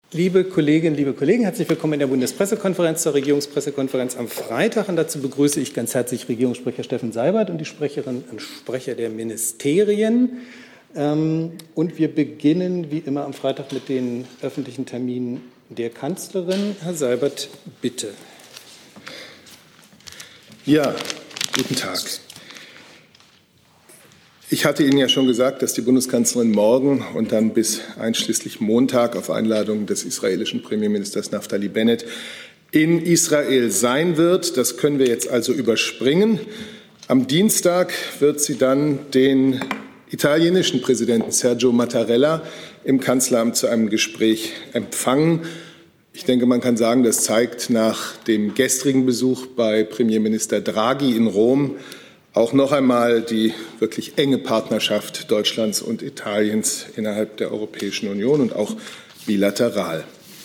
Liebe Kolleginnen, liebe Kollegen, herzlich willkommen in der Bundespressekonferenz zur Regierungspressekonferenz am Freitag. Und dazu begrüße ich ganz herzlich Regierungssprecher Steffen Seibert und die Sprecherinnen und Sprecher der Ministerien. Und wir beginnen wie immer am Freitag mit den öffentlichen Terminen der Kanzlerin. Herr Seibert, bitte. Ja, guten Tag. Ich hatte Ihnen ja schon gesagt, dass die Bundeskanzlerin morgen und dann bis einschließlich Montag auf Einladung des israelischen Premierministers Naftali Bennett in Israel sein wird. Das können wir jetzt also überspringen. Am Dienstag wird sie dann den italienischen Präsidenten Sergio Mattarella im Kanzleramt zu einem Gespräch empfangen. Ich denke, man kann sagen, das zeigt nach dem gestrigen Besuch bei Premierminister Draghi in Rom auch noch einmal die wirklich enge Partnerschaft Deutschlands und Italiens innerhalb der Europäischen Union und auch bilateral.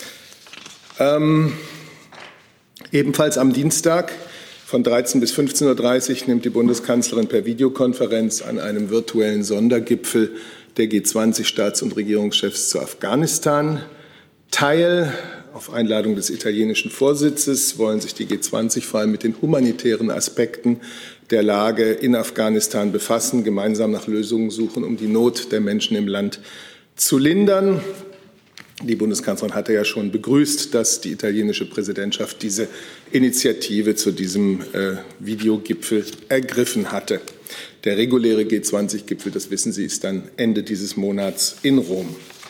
Ebenfalls am Dienstag von 13 bis 15.30 Uhr nimmt die Bundeskanzlerin per Videokonferenz an einem virtuellen Sondergipfel der G20-Staats- und Regierungschefs zu Afghanistan teil. Auf Einladung des italienischen Vorsitzes wollen sich die G20 vor allem mit den humanitären Aspekten der Lage in Afghanistan befassen, gemeinsam nach Lösungen suchen, um die Not der Menschen im Land zu lindern. Die Bundeskanzlerin hatte ja schon begrüßt, dass die italienische Präsidentschaft diese Initiative zu diesem Videogipfel ergriffen hatte. Der reguläre G20-Gipfel, das wissen Sie, ist dann Ende dieses Monats in Rom.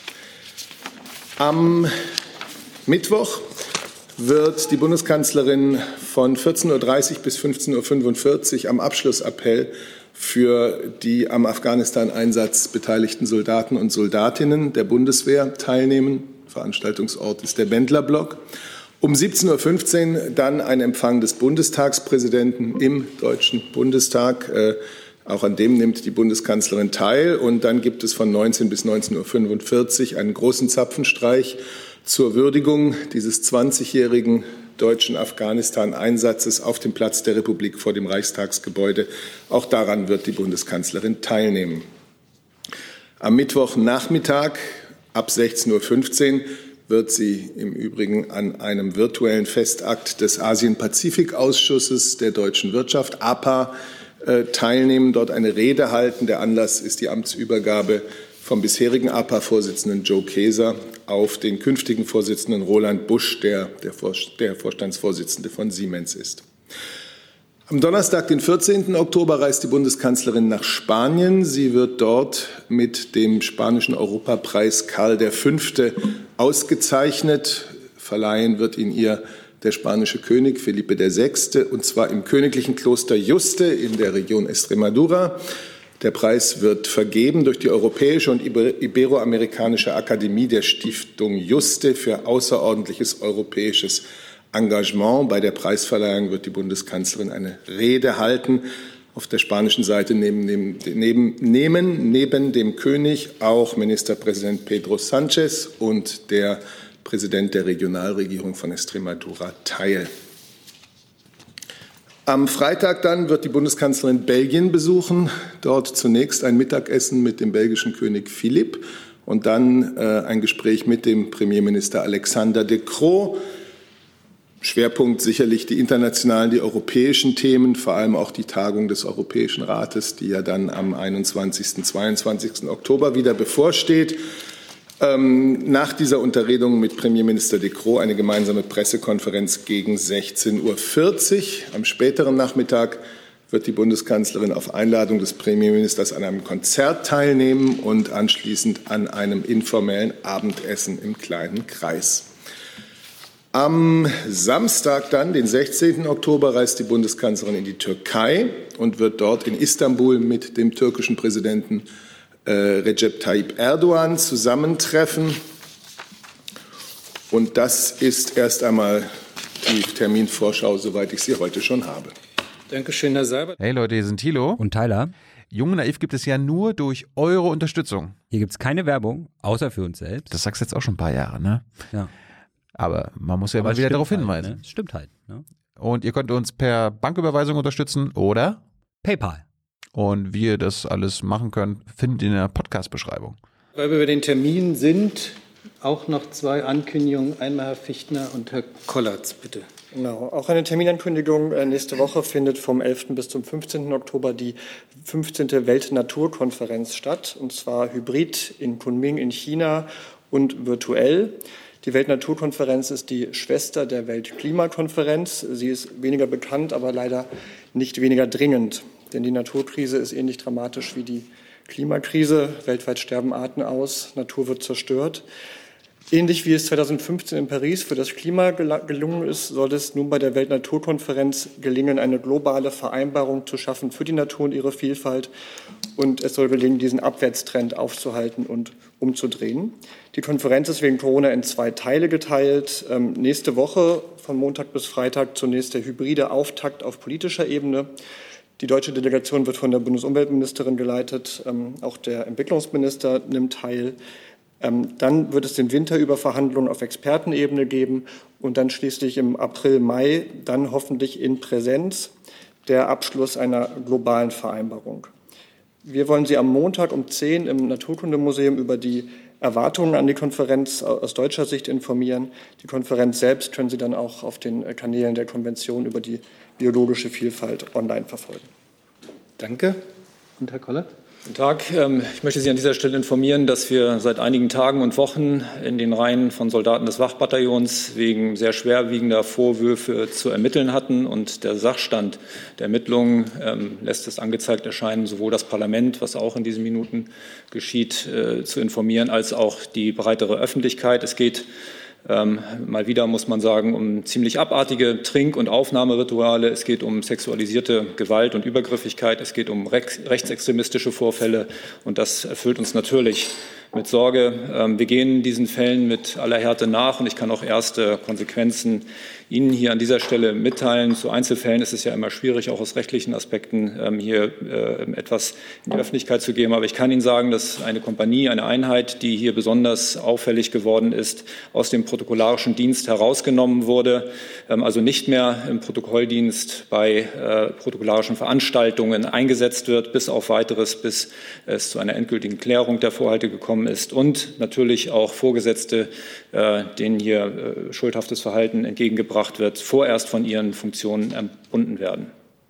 Am Mittwoch wird die Bundeskanzlerin von 14.30 Uhr bis 15.45 Uhr am Abschlussappell für die am Afghanistan-Einsatz beteiligten Soldaten und Soldatinnen der Bundeswehr teilnehmen. Veranstaltungsort ist der Bendlerblock. Um 17.15 Uhr dann ein Empfang des Bundestagspräsidenten im Deutschen Bundestag. Auch an dem nimmt die Bundeskanzlerin teil. Und dann gibt es von 19 bis 19.45 Uhr einen großen Zapfenstreich zur Würdigung dieses 20-jährigen deutschen Afghanistan-Einsatzes auf dem Platz der Republik vor dem Reichstagsgebäude. Auch daran wird die Bundeskanzlerin teilnehmen. Am Mittwochnachmittag ab 16.15 Uhr wird sie im Übrigen an einem virtuellen Festakt des Asien-Pazifik-Ausschusses der deutschen Wirtschaft, APA, teilnehmen, dort eine Rede halten. Der Anlass ist die Amtsübergabe vom bisherigen APA-Vorsitzenden Joe Keser auf den künftigen Vorsitzenden Roland Busch, der Vorstandsvorsitzende von Siemens ist. Am Donnerstag, den 14. Oktober, reist die Bundeskanzlerin nach Spanien. Sie wird dort mit dem spanischen Europapreis Karl V. ausgezeichnet. Verleihen wird ihn ihr der spanische König Felipe VI., und zwar im königlichen Kloster Yuste in der Region Extremadura. Der Preis wird vergeben durch die Europäische und Iberoamerikanische Akademie der Stiftung Yuste für außerordentliches europäisches Engagement. Bei der Preisverleihung wird die Bundeskanzlerin eine Rede halten. Auf der spanischen Seite neben dem König auch Ministerpräsident Pedro Sánchez und der Präsident der Regionalregierung von Extremadura teil. Am Freitag dann wird die Bundeskanzlerin Belgien besuchen. Dort zunächst ein Mittagessen mit dem belgischen König Philipp und dann ein Gespräch mit dem Premierminister Alexander De Croo. Schwerpunkt sicherlich die internationalen, die europäischen Themen, vor allem auch die Tagung des Europäischen Rates, die ja dann am 21. und 22. Oktober wieder bevorsteht. Nach dieser Unterredung mit Premierminister De Croo eine gemeinsame Pressekonferenz gegen 16.40 Uhr. Am späteren Nachmittag wird die Bundeskanzlerin auf Einladung des Premierministers an einem Konzert teilnehmen und anschließend an einem informellen Abendessen im kleinen Kreis. Am Samstag dann, den 16. Oktober, reist die Bundeskanzlerin in die Türkei und wird dort in Istanbul mit dem türkischen Präsidenten Recep Tayyip Erdogan zusammentreffen. Und das ist erst einmal die Terminvorschau, soweit ich sie heute schon habe. Dankeschön, Herr Seibert. Hey Leute, hier sind Thilo und Tyler. Jung und Naiv gibt es ja nur durch eure Unterstützung. Hier gibt es keine Werbung, außer für uns selbst. Das sagst du jetzt auch schon ein paar Jahre, ne? Ja. Aber man muss ja mal wieder darauf hinweisen. Ne? Stimmt halt. Ne? Und ihr könnt uns per Banküberweisung unterstützen oder PayPal. Und wie ihr das alles machen könnt, findet ihr in der Podcast-Beschreibung. Weil wir über den Termin sind, auch noch zwei Ankündigungen. Einmal Herr Fichtner und Herr Kollatz, bitte. Genau, auch eine Terminankündigung. Nächste Woche findet vom 11. bis zum 15. Oktober die 15. Weltnaturkonferenz statt, und zwar hybrid in Kunming in China und virtuell. Die Weltnaturkonferenz ist die Schwester der Weltklimakonferenz. Sie ist weniger bekannt, aber leider nicht weniger dringend. Denn die Naturkrise ist ähnlich dramatisch wie die Klimakrise. Weltweit sterben Arten aus, Natur wird zerstört. Ähnlich wie es 2015 in Paris für das Klima gelungen ist, soll es nun bei der Weltnaturkonferenz gelingen, eine globale Vereinbarung zu schaffen für die Natur und ihre Vielfalt. Und es soll gelingen, diesen Abwärtstrend aufzuhalten und umzudrehen. Die Konferenz ist wegen Corona in zwei Teile geteilt. Nächste Woche von Montag bis Freitag zunächst der hybride Auftakt auf politischer Ebene. Die deutsche Delegation wird von der Bundesumweltministerin geleitet. Auch der Entwicklungsminister nimmt teil. Dann wird es den Winter über Verhandlungen auf Expertenebene geben und dann schließlich im April, Mai, dann hoffentlich in Präsenz der Abschluss einer globalen Vereinbarung. Wir wollen Sie am Montag um 10 im Naturkundemuseum über die Erwartungen an die Konferenz aus deutscher Sicht informieren. Die Konferenz selbst können Sie dann auch auf den Kanälen der Konvention über die biologische Vielfalt online verfolgen. Danke. Und Herr Koller? Guten Tag. Ich möchte Sie an dieser Stelle informieren, dass wir seit einigen Tagen und Wochen in den Reihen von Soldaten des Wachbataillons wegen sehr schwerwiegender Vorwürfe zu ermitteln hatten. Und der Sachstand der Ermittlungen lässt es angezeigt erscheinen, sowohl das Parlament, was auch in diesen Minuten geschieht, zu informieren, als auch die breitere Öffentlichkeit. Es geht mal wieder, muss man sagen, um ziemlich abartige Trink- und Aufnahmerituale. Es geht um sexualisierte Gewalt und Übergriffigkeit. Es geht um rechtsextremistische Vorfälle. Und das erfüllt uns natürlich mit Sorge. Wir gehen diesen Fällen mit aller Härte nach. Und ich kann auch erste Konsequenzen Ihnen hier an dieser Stelle mitteilen. Zu Einzelfällen ist es ja immer schwierig, auch aus rechtlichen Aspekten hier etwas in die Öffentlichkeit zu geben. Aber ich kann Ihnen sagen, dass eine Kompanie, eine Einheit, die hier besonders auffällig geworden ist, aus dem protokollarischen Dienst herausgenommen wurde, also nicht mehr im Protokolldienst bei protokollarischen Veranstaltungen eingesetzt wird, bis auf Weiteres, bis es zu einer endgültigen Klärung der Vorhalte gekommen ist und natürlich auch Vorgesetzte, denen hier schuldhaftes Verhalten entgegengebracht wird, vorerst von ihren Funktionen entbunden werden.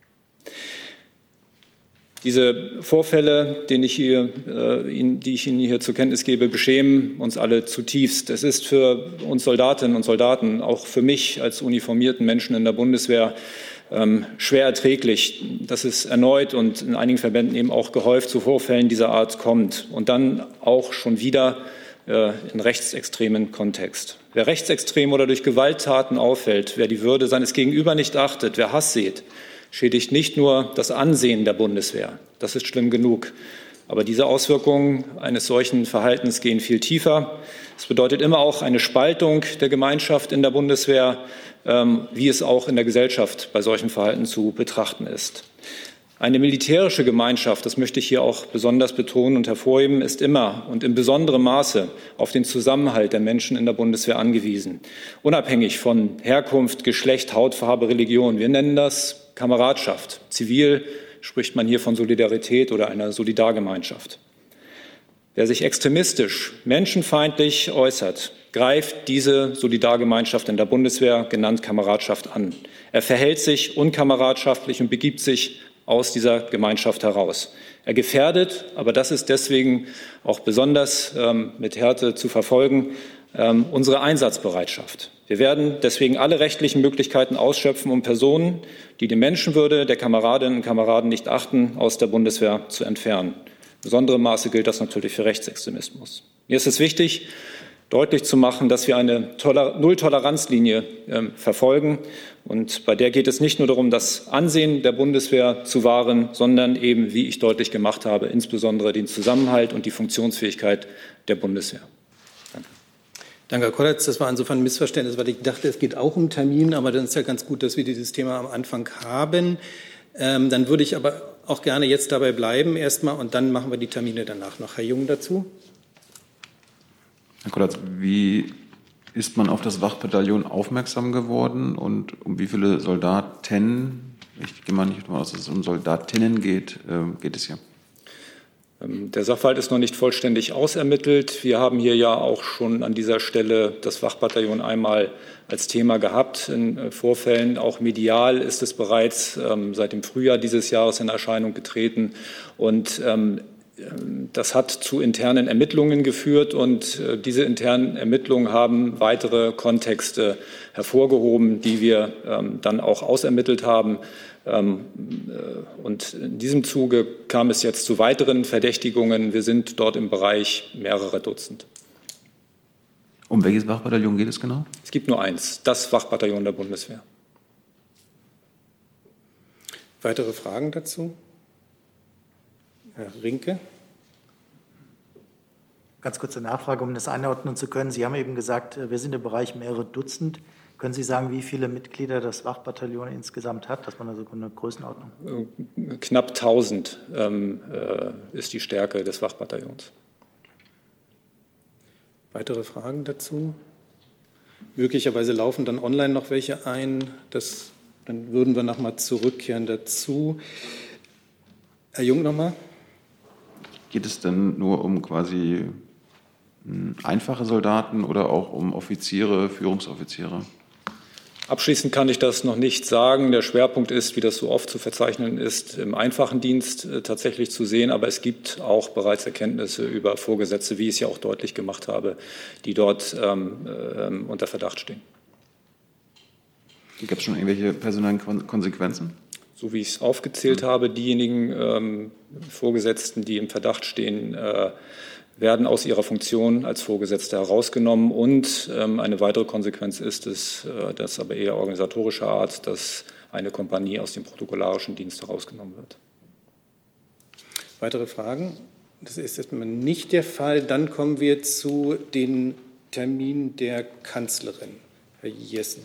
Diese Vorfälle, die ich Ihnen hier zur Kenntnis gebe, beschämen uns alle zutiefst. Es ist für uns Soldatinnen und Soldaten, auch für mich als uniformierten Menschen in der Bundeswehr, schwer erträglich, dass es erneut und in einigen Verbänden eben auch gehäuft zu Vorfällen dieser Art kommt und dann auch schon wieder in rechtsextremen Kontext. Wer rechtsextrem oder durch Gewalttaten auffällt, wer die Würde seines Gegenüber nicht achtet, wer Hass sät, schädigt nicht nur das Ansehen der Bundeswehr. Das ist schlimm genug. Aber diese Auswirkungen eines solchen Verhaltens gehen viel tiefer. Es bedeutet immer auch eine Spaltung der Gemeinschaft in der Bundeswehr, wie es auch in der Gesellschaft bei solchen Verhalten zu betrachten ist. Eine militärische Gemeinschaft, das möchte ich hier auch besonders betonen und hervorheben, ist immer und in besonderem Maße auf den Zusammenhalt der Menschen in der Bundeswehr angewiesen, unabhängig von Herkunft, Geschlecht, Hautfarbe, Religion. Wir nennen das Kameradschaft. Zivil spricht man hier von Solidarität oder einer Solidargemeinschaft. Wer sich extremistisch, menschenfeindlich äußert, greift diese Solidargemeinschaft in der Bundeswehr, genannt Kameradschaft, an. Er verhält sich unkameradschaftlich und begibt sich aus dieser Gemeinschaft heraus. Er gefährdet, aber das ist deswegen auch besonders mit Härte zu verfolgen, unsere Einsatzbereitschaft. Wir werden deswegen alle rechtlichen Möglichkeiten ausschöpfen, um Personen, die die Menschenwürde der Kameradinnen und Kameraden nicht achten, aus der Bundeswehr zu entfernen. In besonderem Maße gilt das natürlich für Rechtsextremismus. Mir ist es wichtig, deutlich zu machen, dass wir eine Null-Toleranz-Linie verfolgen. Und bei der geht es nicht nur darum, das Ansehen der Bundeswehr zu wahren, sondern eben, wie ich deutlich gemacht habe, insbesondere den Zusammenhalt und die Funktionsfähigkeit der Bundeswehr. Danke. Danke, Herr Kollatz. Das war insofern ein Missverständnis, weil ich dachte, es geht auch um Termin. Aber dann ist ja ganz gut, dass wir dieses Thema am Anfang haben. Dann würde ich aber auch gerne jetzt dabei bleiben erstmal und dann machen wir die Termine danach noch. Herr Jung dazu. Herr Kollatz, wie ist man auf das Wachbataillon aufmerksam geworden und um wie viele Soldaten, ich gehe mal nicht davon aus, dass es um Soldatinnen geht es hier? Der Sachverhalt ist noch nicht vollständig ausermittelt. Wir haben hier ja auch schon an dieser Stelle das Wachbataillon einmal als Thema gehabt. In Vorfällen, auch medial, ist es bereits seit dem Frühjahr dieses Jahres in Erscheinung getreten. Und das hat zu internen Ermittlungen geführt. Und diese internen Ermittlungen haben weitere Kontexte hervorgehoben, die wir dann auch ausermittelt haben. Und in diesem Zuge kam es jetzt zu weiteren Verdächtigungen. Wir sind dort im Bereich mehrerer Dutzend. Um welches Wachbataillon geht es genau? Es gibt nur eins, das Wachbataillon der Bundeswehr. Weitere Fragen dazu? Herr Rinke. Ganz kurze Nachfrage, um das einordnen zu können. Sie haben eben gesagt, wir sind im Bereich mehrere Dutzend. Können Sie sagen, wie viele Mitglieder das Wachbataillon insgesamt hat, dass man also eine Größenordnung? Knapp 1000 ist die Stärke des Wachbataillons. Weitere Fragen dazu? Möglicherweise laufen dann online noch welche ein. Dann würden wir noch mal zurückkehren dazu. Herr Jung noch mal. Geht es denn nur um quasi einfache Soldaten oder auch um Offiziere, Führungsoffiziere? Abschließend kann ich das noch nicht sagen. Der Schwerpunkt ist, wie das so oft zu verzeichnen ist, im einfachen Dienst tatsächlich zu sehen. Aber es gibt auch bereits Erkenntnisse über Vorgesetzte, wie ich es ja auch deutlich gemacht habe, die dort unter Verdacht stehen. Gab es schon irgendwelche personellen Konsequenzen? So wie ich es aufgezählt habe, diejenigen Vorgesetzten, die im Verdacht stehen, werden aus ihrer Funktion als Vorgesetzte herausgenommen. Und eine weitere Konsequenz ist es, das aber eher organisatorischer Art, dass eine Kompanie aus dem protokollarischen Dienst herausgenommen wird. Weitere Fragen? Das ist erstmal nicht der Fall. Dann kommen wir zu den Terminen der Kanzlerin. Herr Jessen.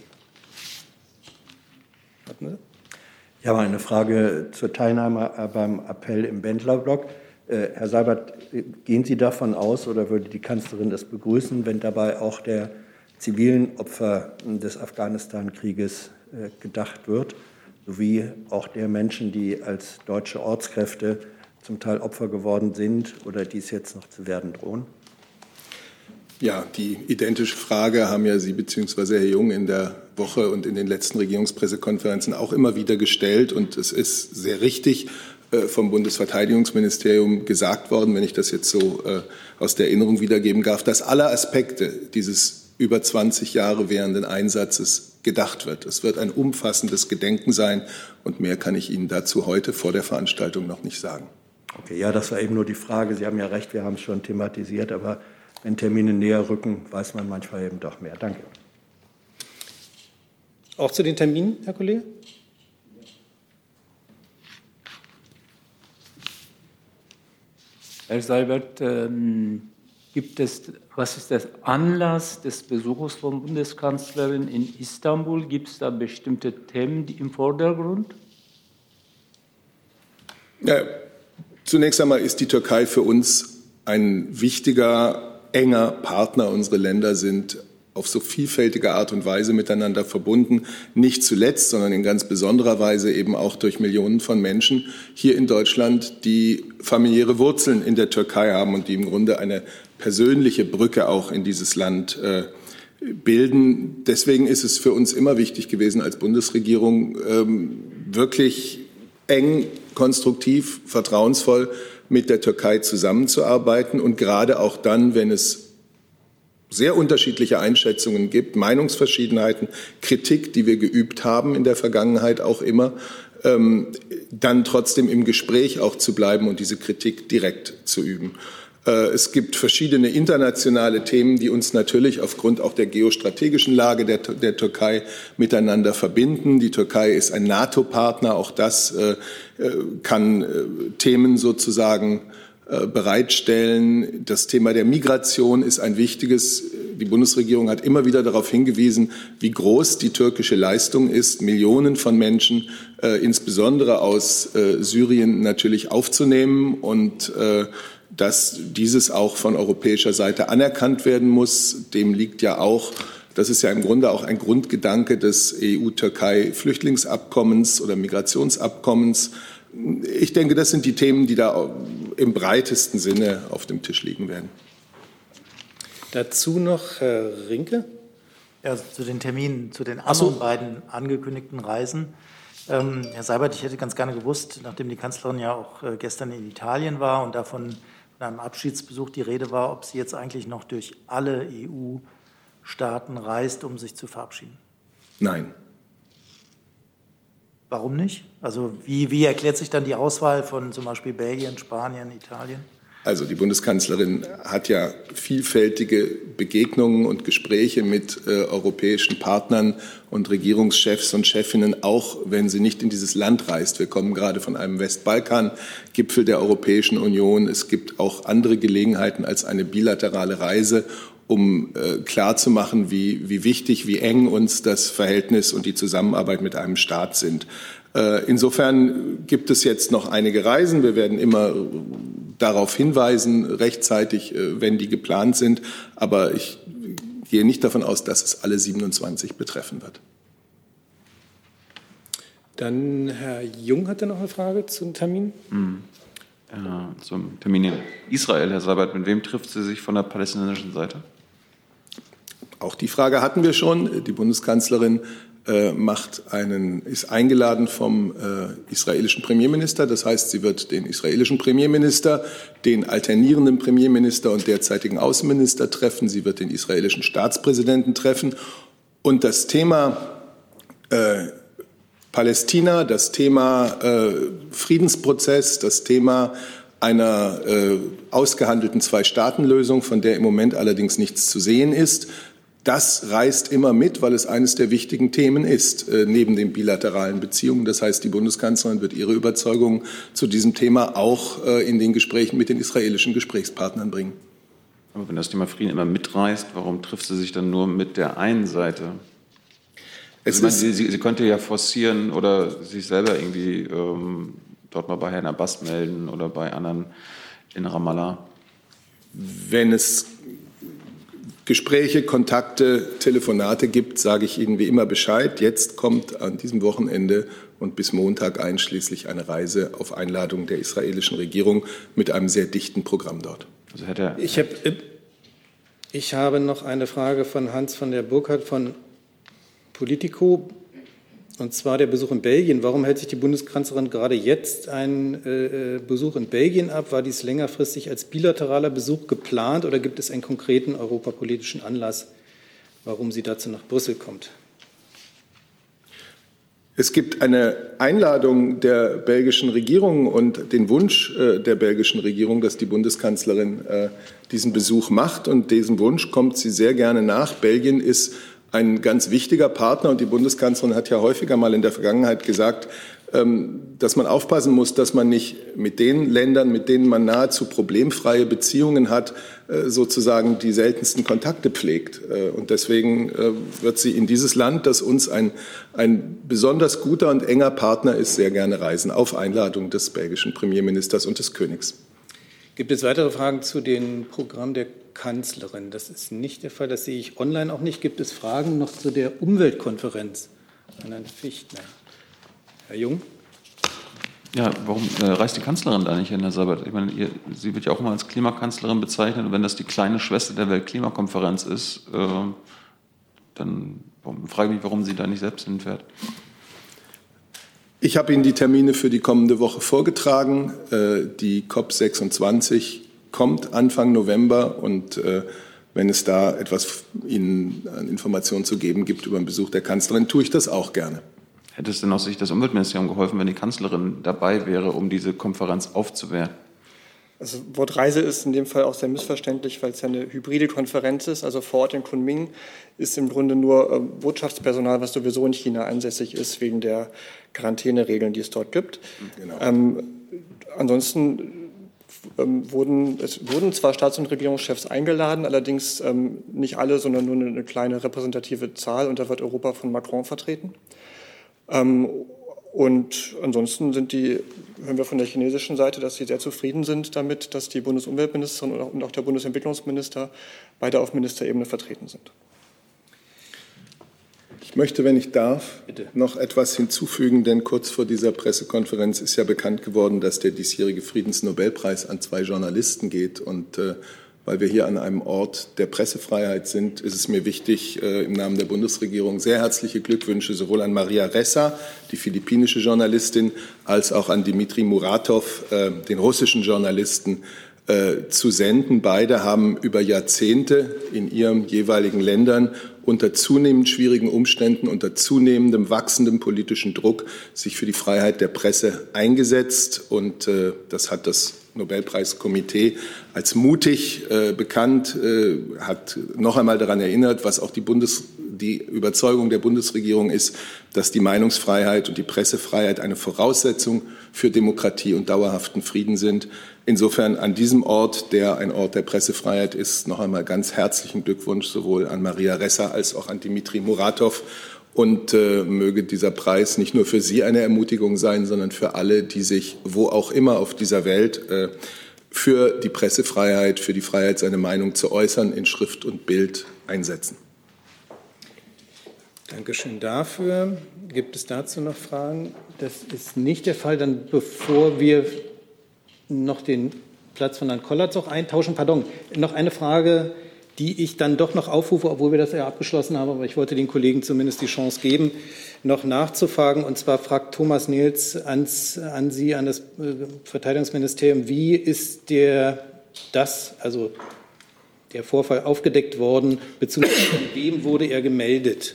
Warten Sie. Ich habe eine Frage zur Teilnahme beim Appell im Bendlerblock. Herr Seibert, gehen Sie davon aus oder würde die Kanzlerin das begrüßen, wenn dabei auch der zivilen Opfer des Afghanistan-Krieges gedacht wird, sowie auch der Menschen, die als deutsche Ortskräfte zum Teil Opfer geworden sind oder dies jetzt noch zu werden drohen? Ja, die identische Frage haben ja Sie bzw. Herr Jung in der Woche und in den letzten Regierungspressekonferenzen auch immer wieder gestellt. Und es ist sehr richtig vom Bundesverteidigungsministerium gesagt worden, wenn ich das jetzt so aus der Erinnerung wiedergeben darf, dass alle Aspekte dieses über 20 Jahre währenden Einsatzes gedacht wird. Es wird ein umfassendes Gedenken sein und mehr kann ich Ihnen dazu heute vor der Veranstaltung noch nicht sagen. Okay, ja, das war eben nur die Frage. Sie haben ja recht, wir haben es schon thematisiert, aber wenn Termine näher rücken, weiß man manchmal eben doch mehr. Danke. Auch zu den Terminen, Herr Kollege? Herr Seibert, was ist der Anlass des Besuches von Bundeskanzlerin in Istanbul? Gibt es da bestimmte Themen im Vordergrund? Ja, zunächst einmal ist die Türkei für uns ein wichtiger, enger Partner. Unsere Länder sind auf so vielfältige Art und Weise miteinander verbunden, nicht zuletzt, sondern in ganz besonderer Weise eben auch durch Millionen von Menschen hier in Deutschland, die familiäre Wurzeln in der Türkei haben und die im Grunde eine persönliche Brücke auch in dieses Land bilden. Deswegen ist es für uns immer wichtig gewesen, als Bundesregierung wirklich eng, konstruktiv, vertrauensvoll mit der Türkei zusammenzuarbeiten und gerade auch dann, wenn es sehr unterschiedliche Einschätzungen gibt, Meinungsverschiedenheiten, Kritik, die wir geübt haben in der Vergangenheit auch immer, dann trotzdem im Gespräch auch zu bleiben und diese Kritik direkt zu üben. Es gibt verschiedene internationale Themen, die uns natürlich aufgrund auch der geostrategischen Lage der Türkei miteinander verbinden. Die Türkei ist ein NATO-Partner, auch das kann Themen sozusagen bereitstellen. Das Thema der Migration ist ein wichtiges. Die Bundesregierung hat immer wieder darauf hingewiesen, wie groß die türkische Leistung ist, Millionen von Menschen, insbesondere aus Syrien, natürlich aufzunehmen und dass dieses auch von europäischer Seite anerkannt werden muss. Dem liegt ja auch, das ist ja im Grunde auch ein Grundgedanke des EU-Türkei-Flüchtlingsabkommens oder Migrationsabkommens. Ich denke, das sind die Themen, die da im breitesten Sinne auf dem Tisch liegen werden. Dazu noch Herr Rinke. Ja, zu den Terminen, zu den anderen beiden angekündigten Reisen. Herr Seibert, ich hätte ganz gerne gewusst, nachdem die Kanzlerin ja auch gestern in Italien war und davon von einem Abschiedsbesuch die Rede war, ob sie jetzt eigentlich noch durch alle EU-Staaten reist, um sich zu verabschieden. Nein. Warum nicht? Also wie erklärt sich dann die Auswahl von zum Beispiel Belgien, Spanien, Italien? Also die Bundeskanzlerin hat ja vielfältige Begegnungen und Gespräche mit europäischen Partnern und Regierungschefs und Chefinnen, auch wenn sie nicht in dieses Land reist. Wir kommen gerade von einem Westbalkan-Gipfel der Europäischen Union. Es gibt auch andere Gelegenheiten als eine bilaterale Reise, um klarzumachen, wie wichtig, wie eng uns das Verhältnis und die Zusammenarbeit mit einem Staat sind. Insofern gibt es jetzt noch einige Reisen. Wir werden immer darauf hinweisen, rechtzeitig, wenn die geplant sind. Aber ich gehe nicht davon aus, dass es alle 27 betreffen wird. Dann Herr Jung hatte noch eine Frage zum Termin. Zum Termin in Israel, Herr Seibert. Mit wem trifft sie sich von der palästinensischen Seite? Auch die Frage hatten wir schon. Die Bundeskanzlerin ist eingeladen vom israelischen Premierminister. Das heißt, sie wird den israelischen Premierminister, den alternierenden Premierminister und derzeitigen Außenminister treffen. Sie wird den israelischen Staatspräsidenten treffen. Und das Thema Palästina, das Thema Friedensprozess, das Thema einer ausgehandelten Zwei-Staaten-Lösung, von der im Moment allerdings nichts zu sehen ist, das reißt immer mit, weil es eines der wichtigen Themen ist, neben den bilateralen Beziehungen. Das heißt, die Bundeskanzlerin wird ihre Überzeugung zu diesem Thema auch in den Gesprächen mit den israelischen Gesprächspartnern bringen. Aber wenn das Thema Frieden immer mitreißt, warum trifft sie sich dann nur mit der einen Seite? Sie könnte ja forcieren oder sich selber irgendwie dort mal bei Herrn Abbas melden oder bei anderen in Ramallah. Wenn es Gespräche, Kontakte, Telefonate gibt, sage ich Ihnen wie immer Bescheid. Jetzt kommt an diesem Wochenende und bis Montag einschließlich eine Reise auf Einladung der israelischen Regierung mit einem sehr dichten Programm dort. Also hätte Ich habe noch eine Frage von Hans von der Burkhardt von Politico, und zwar der Besuch in Belgien. Warum hält sich die Bundeskanzlerin gerade jetzt einen Besuch in Belgien ab? War dies längerfristig als bilateraler Besuch geplant oder gibt es einen konkreten europapolitischen Anlass, warum sie dazu nach Brüssel kommt? Es gibt eine Einladung der belgischen Regierung und den Wunsch der belgischen Regierung, dass die Bundeskanzlerin diesen Besuch macht. Und diesem Wunsch kommt sie sehr gerne nach. Belgien ist ein ganz wichtiger Partner und die Bundeskanzlerin hat ja häufiger mal in der Vergangenheit gesagt, dass man aufpassen muss, dass man nicht mit den Ländern, mit denen man nahezu problemfreie Beziehungen hat, sozusagen die seltensten Kontakte pflegt. Und deswegen wird sie in dieses Land, das uns ein besonders guter und enger Partner ist, sehr gerne reisen, auf Einladung des belgischen Premierministers und des Königs. Gibt es weitere Fragen zu dem Programm der Kanzlerin? Das ist nicht der Fall, das sehe ich online auch nicht. Gibt es Fragen noch zu der Umweltkonferenz an Herrn Fichtner? Herr Jung? Ja, warum reist die Kanzlerin da nicht hin, Herr Seibert? Ich meine, sie wird ja auch immer als Klimakanzlerin bezeichnet. Und wenn das die kleine Schwester der Weltklimakonferenz ist, dann frage ich mich, warum sie da nicht selbst hinfährt. Ich habe Ihnen die Termine für die kommende Woche vorgetragen. Die COP26 kommt Anfang November und wenn es da etwas Ihnen an Informationen zu geben gibt über den Besuch der Kanzlerin, tue ich das auch gerne. Hätte es denn aus Sicht des Umweltministeriums geholfen, wenn die Kanzlerin dabei wäre, um diese Konferenz aufzuwerten? Also Wort Reise ist in dem Fall auch sehr missverständlich, weil es ja eine hybride Konferenz ist. Also vor Ort in Kunming ist im Grunde nur Botschaftspersonal, was sowieso in China ansässig ist, wegen der Quarantäneregeln, die es dort gibt. Genau. Ansonsten wurden zwar Staats- und Regierungschefs eingeladen, allerdings nicht alle, sondern nur eine kleine repräsentative Zahl. Und da wird Europa von Macron vertreten. Und ansonsten hören wir von der chinesischen Seite, dass sie sehr zufrieden sind damit, dass die Bundesumweltministerin und auch der Bundesentwicklungsminister beide auf Ministerebene vertreten sind. Ich möchte, wenn ich darf, noch etwas hinzufügen, denn kurz vor dieser Pressekonferenz ist ja bekannt geworden, dass der diesjährige Friedensnobelpreis an 2 Journalisten geht. Und weil wir hier an einem Ort der Pressefreiheit sind, ist es mir wichtig, im Namen der Bundesregierung sehr herzliche Glückwünsche sowohl an Maria Ressa, die philippinische Journalistin, als auch an Dmitri Muratov, den russischen Journalisten, zu senden. Beide haben über Jahrzehnte in ihren jeweiligen Ländern unter zunehmend schwierigen Umständen, unter zunehmendem wachsendem politischen Druck sich für die Freiheit der Presse eingesetzt. Und das hat das Nobelpreiskomitee als mutig bekannt, hat noch einmal daran erinnert, was auch die Überzeugung der Bundesregierung ist, dass die Meinungsfreiheit und die Pressefreiheit eine Voraussetzung für Demokratie und dauerhaften Frieden sind. Insofern an diesem Ort, der ein Ort der Pressefreiheit ist, noch einmal ganz herzlichen Glückwunsch sowohl an Maria Ressa als auch an Dmitri Muratov. Und möge dieser Preis nicht nur für Sie eine Ermutigung sein, sondern für alle, die sich wo auch immer auf dieser Welt für die Pressefreiheit, für die Freiheit, seine Meinung zu äußern, in Schrift und Bild einsetzen. Dankeschön dafür. Gibt es dazu noch Fragen? Das ist nicht der Fall. Dann, bevor wir noch den Platz von Herrn Kollatz eintauschen, noch eine Frage, die ich dann doch noch aufrufe, obwohl wir das ja abgeschlossen haben, aber ich wollte den Kollegen zumindest die Chance geben, noch nachzufragen. Und zwar fragt Thomas Nils an Sie, an das Verteidigungsministerium, wie ist der Vorfall aufgedeckt worden, beziehungsweise von wem wurde er gemeldet?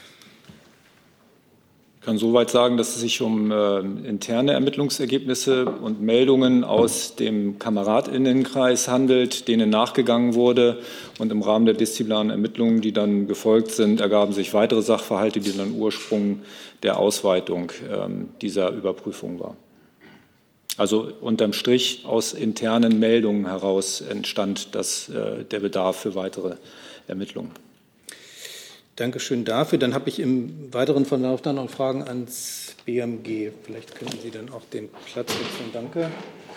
Ich kann soweit sagen, dass es sich um interne Ermittlungsergebnisse und Meldungen aus dem KameradInnenkreis handelt, denen nachgegangen wurde. Und im Rahmen der disziplinaren Ermittlungen, die dann gefolgt sind, ergaben sich weitere Sachverhalte, die dann Ursprung der Ausweitung dieser Überprüfung war. Also unterm Strich aus internen Meldungen heraus entstand der Bedarf für weitere Ermittlungen. Dankeschön dafür. Dann habe ich im weiteren Verlauf dann noch Fragen ans BMG. Vielleicht könnten Sie dann auch den Platz wechseln. Danke.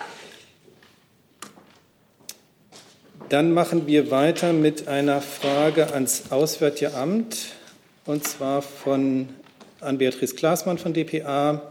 Dann machen wir weiter mit einer Frage ans Auswärtige Amt, und zwar an Beatrice Glasmann von dpa.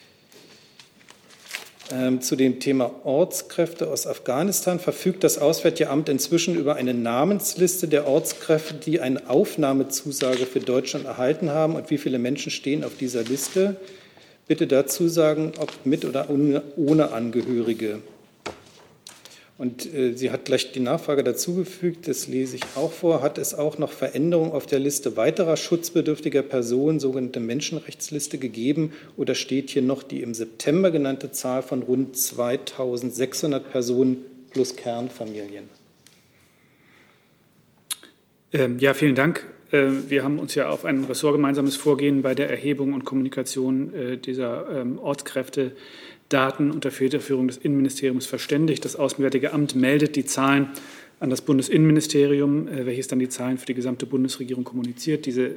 Zu dem Thema Ortskräfte aus Afghanistan verfügt das Auswärtige Amt inzwischen über eine Namensliste der Ortskräfte, die eine Aufnahmezusage für Deutschland erhalten haben. Und wie viele Menschen stehen auf dieser Liste? Bitte dazu sagen, ob mit oder ohne Angehörige. Und sie hat gleich die Nachfrage dazugefügt, das lese ich auch vor. Hat es auch noch Veränderungen auf der Liste weiterer schutzbedürftiger Personen, sogenannte Menschenrechtsliste, gegeben? Oder steht hier noch die im September genannte Zahl von rund 2.600 Personen plus Kernfamilien? Ja, vielen Dank. Wir haben uns ja auf ein ressortgemeinsames Vorgehen bei der Erhebung und Kommunikation dieser Ortskräftedaten unter Federführung des Innenministeriums verständigt. Das Auswärtige Amt meldet die Zahlen an das Bundesinnenministerium, welches dann die Zahlen für die gesamte Bundesregierung kommuniziert. Diese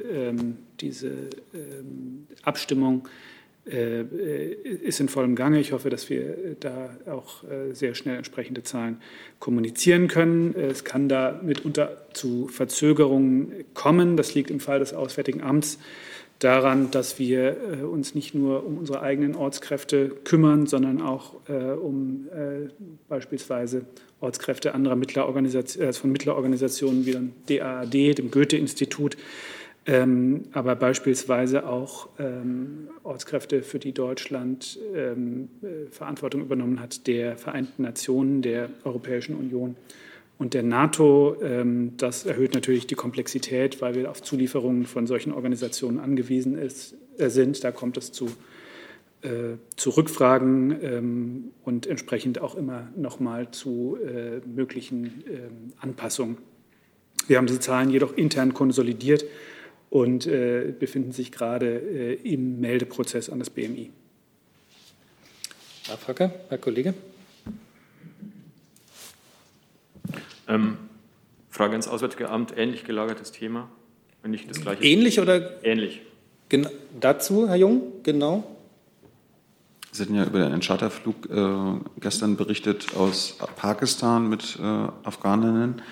Abstimmung ist in vollem Gange. Ich hoffe, dass wir da auch sehr schnell entsprechende Zahlen kommunizieren können. Es kann da mitunter zu Verzögerungen kommen. Das liegt im Fall des Auswärtigen Amts daran, dass wir uns nicht nur um unsere eigenen Ortskräfte kümmern, sondern auch um beispielsweise Ortskräfte anderer von Mittlerorganisationen wie dem DAAD, dem Goethe-Institut, aber beispielsweise auch Ortskräfte, für die Deutschland Verantwortung übernommen hat, der Vereinten Nationen, der Europäischen Union und der NATO. Das erhöht natürlich die Komplexität, weil wir auf Zulieferungen von solchen Organisationen angewiesen sind. Da kommt es zu Rückfragen und entsprechend auch immer noch mal zu möglichen Anpassungen. Wir haben diese Zahlen jedoch intern konsolidiert und befinden sich gerade im Meldeprozess an das BMI. Nachfrage, Herr Kollege. Frage ins Auswärtige Amt, ähnlich gelagertes Thema, wenn nicht das gleiche. Ähnlich oder? Ähnlich. Dazu, Herr Jung, genau. Sie hatten ja über einen Charterflug gestern berichtet aus Pakistan mit Afghaninnen.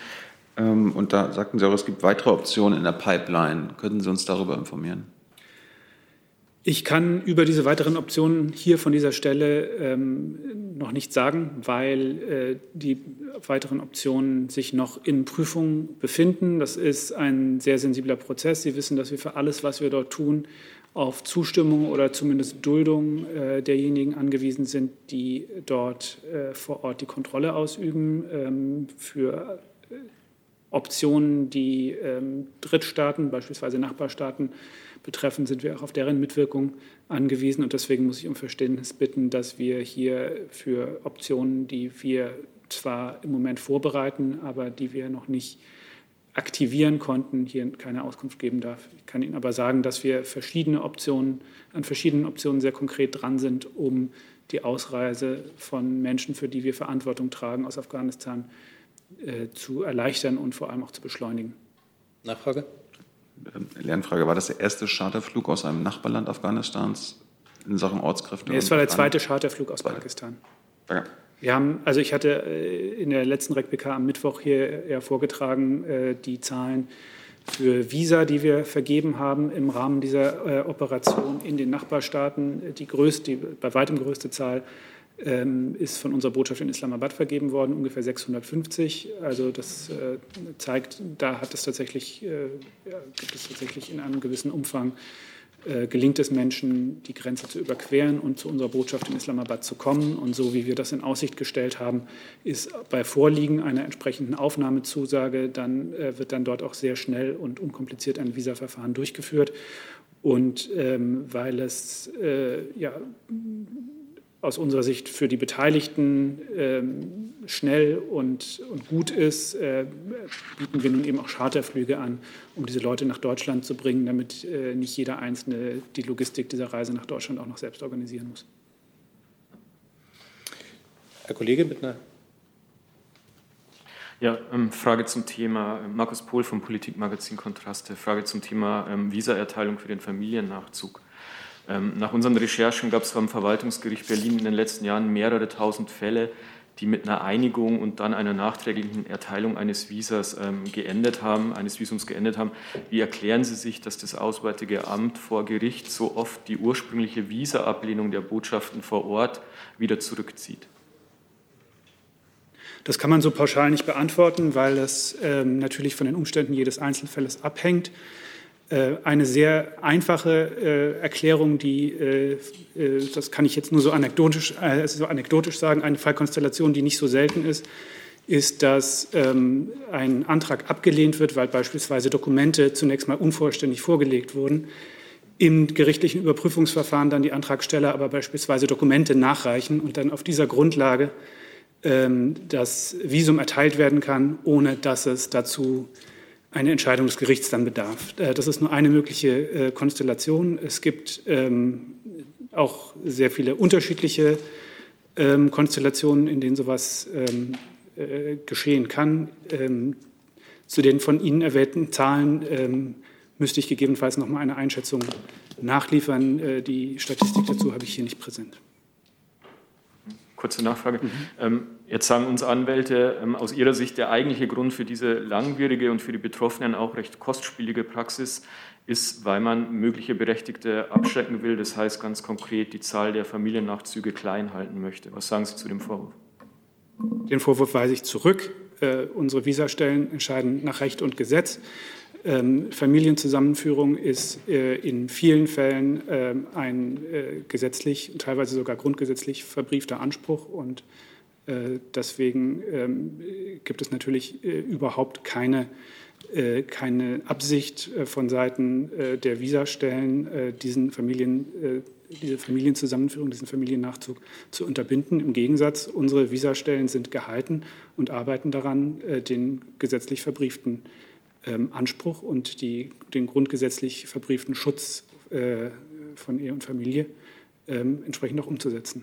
Und da sagten Sie auch, es gibt weitere Optionen in der Pipeline. Könnten Sie uns darüber informieren? Ich kann über diese weiteren Optionen hier von dieser Stelle noch nichts sagen, weil die weiteren Optionen sich noch in Prüfung befinden. Das ist ein sehr sensibler Prozess. Sie wissen, dass wir für alles, was wir dort tun, auf Zustimmung oder zumindest Duldung derjenigen angewiesen sind, die dort vor Ort die Kontrolle ausüben. Für Optionen, die Drittstaaten, beispielsweise Nachbarstaaten, betreffen, sind wir auch auf deren Mitwirkung angewiesen. Und deswegen muss ich um Verständnis bitten, dass wir hier für Optionen, die wir zwar im Moment vorbereiten, aber die wir noch nicht aktivieren konnten, hier keine Auskunft geben darf. Ich kann Ihnen aber sagen, dass wir an verschiedenen Optionen sehr konkret dran sind, um die Ausreise von Menschen, für die wir Verantwortung tragen, aus Afghanistan zu erleichtern und vor allem auch zu beschleunigen. Nachfrage? Lernfrage, war das der erste Charterflug aus einem Nachbarland Afghanistans in Sachen Ortskräfte? Nee, es war der zweite Charterflug aus Pakistan. Danke. Ich hatte in der letzten RecPK am Mittwoch hier vorgetragen, die Zahlen für Visa, die wir vergeben haben im Rahmen dieser Operation in den Nachbarstaaten. Die bei weitem größte Zahl ist von unserer Botschaft in Islamabad vergeben worden, ungefähr 650. Also das zeigt, da gibt es tatsächlich in einem gewissen Umfang gelingt es Menschen, die Grenze zu überqueren und zu unserer Botschaft in Islamabad zu kommen. Und so wie wir das in Aussicht gestellt haben, ist bei Vorliegen einer entsprechenden Aufnahmezusage, wird dann dort auch sehr schnell und unkompliziert ein Visaverfahren durchgeführt. Und weil es aus unserer Sicht für die Beteiligten schnell und gut ist, bieten wir nun eben auch Charterflüge an, um diese Leute nach Deutschland zu bringen, damit nicht jeder Einzelne die Logistik dieser Reise nach Deutschland auch noch selbst organisieren muss. Herr Kollege mit einer... Ja, Frage zum Thema, Markus Pohl vom Politikmagazin Kontraste, Frage zum Thema Visaerteilung für den Familiennachzug. Nach unseren Recherchen gab es am Verwaltungsgericht Berlin in den letzten Jahren mehrere tausend Fälle, die mit einer Einigung und dann einer nachträglichen Erteilung eines Visums geendet haben. Wie erklären Sie sich, dass das Auswärtige Amt vor Gericht so oft die ursprüngliche Visa-Ablehnung der Botschaften vor Ort wieder zurückzieht? Das kann man so pauschal nicht beantworten, weil es natürlich von den Umständen jedes Einzelfalles abhängt. Eine sehr einfache Erklärung, das kann ich jetzt nur so anekdotisch sagen, eine Fallkonstellation, die nicht so selten ist, dass ein Antrag abgelehnt wird, weil beispielsweise Dokumente zunächst mal unvollständig vorgelegt wurden. Im gerichtlichen Überprüfungsverfahren dann die Antragsteller aber beispielsweise Dokumente nachreichen und dann auf dieser Grundlage das Visum erteilt werden kann, ohne dass es dazu eine Entscheidung des Gerichts dann bedarf. Das ist nur eine mögliche Konstellation. Es gibt auch sehr viele unterschiedliche Konstellationen, in denen sowas geschehen kann. Zu den von Ihnen erwähnten Zahlen müsste ich gegebenenfalls noch mal eine Einschätzung nachliefern. Die Statistik dazu habe ich hier nicht präsent. Kurze Nachfrage. Jetzt sagen uns Anwälte, aus ihrer Sicht der eigentliche Grund für diese langwierige und für die Betroffenen auch recht kostspielige Praxis ist, weil man mögliche Berechtigte abschrecken will. Das heißt ganz konkret, die Zahl der Familiennachzüge klein halten möchte. Was sagen Sie zu dem Vorwurf? Den Vorwurf weise ich zurück. Unsere Visastellen entscheiden nach Recht und Gesetz. Familienzusammenführung ist in vielen Fällen ein gesetzlich, teilweise sogar grundgesetzlich verbriefter Anspruch und deswegen gibt es natürlich überhaupt keine Absicht von Seiten der Visastellen, diese Familienzusammenführung, diesen Familiennachzug zu unterbinden. Im Gegensatz, unsere Visastellen sind gehalten und arbeiten daran, den gesetzlich verbrieften Anspruch und den grundgesetzlich verbrieften Schutz von Ehe und Familie entsprechend auch umzusetzen.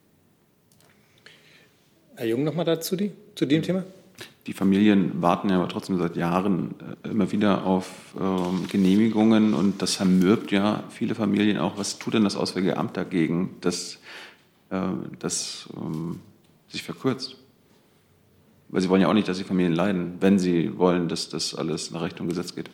Herr Jung, noch mal dazu zu dem Thema? Die Familien warten ja aber trotzdem seit Jahren immer wieder auf Genehmigungen und das zermürbt ja viele Familien auch. Was tut denn das Auswärtige Amt dagegen, dass das sich verkürzt? Weil sie wollen ja auch nicht, dass die Familien leiden, wenn sie wollen, dass das alles nach Recht und Gesetz geht.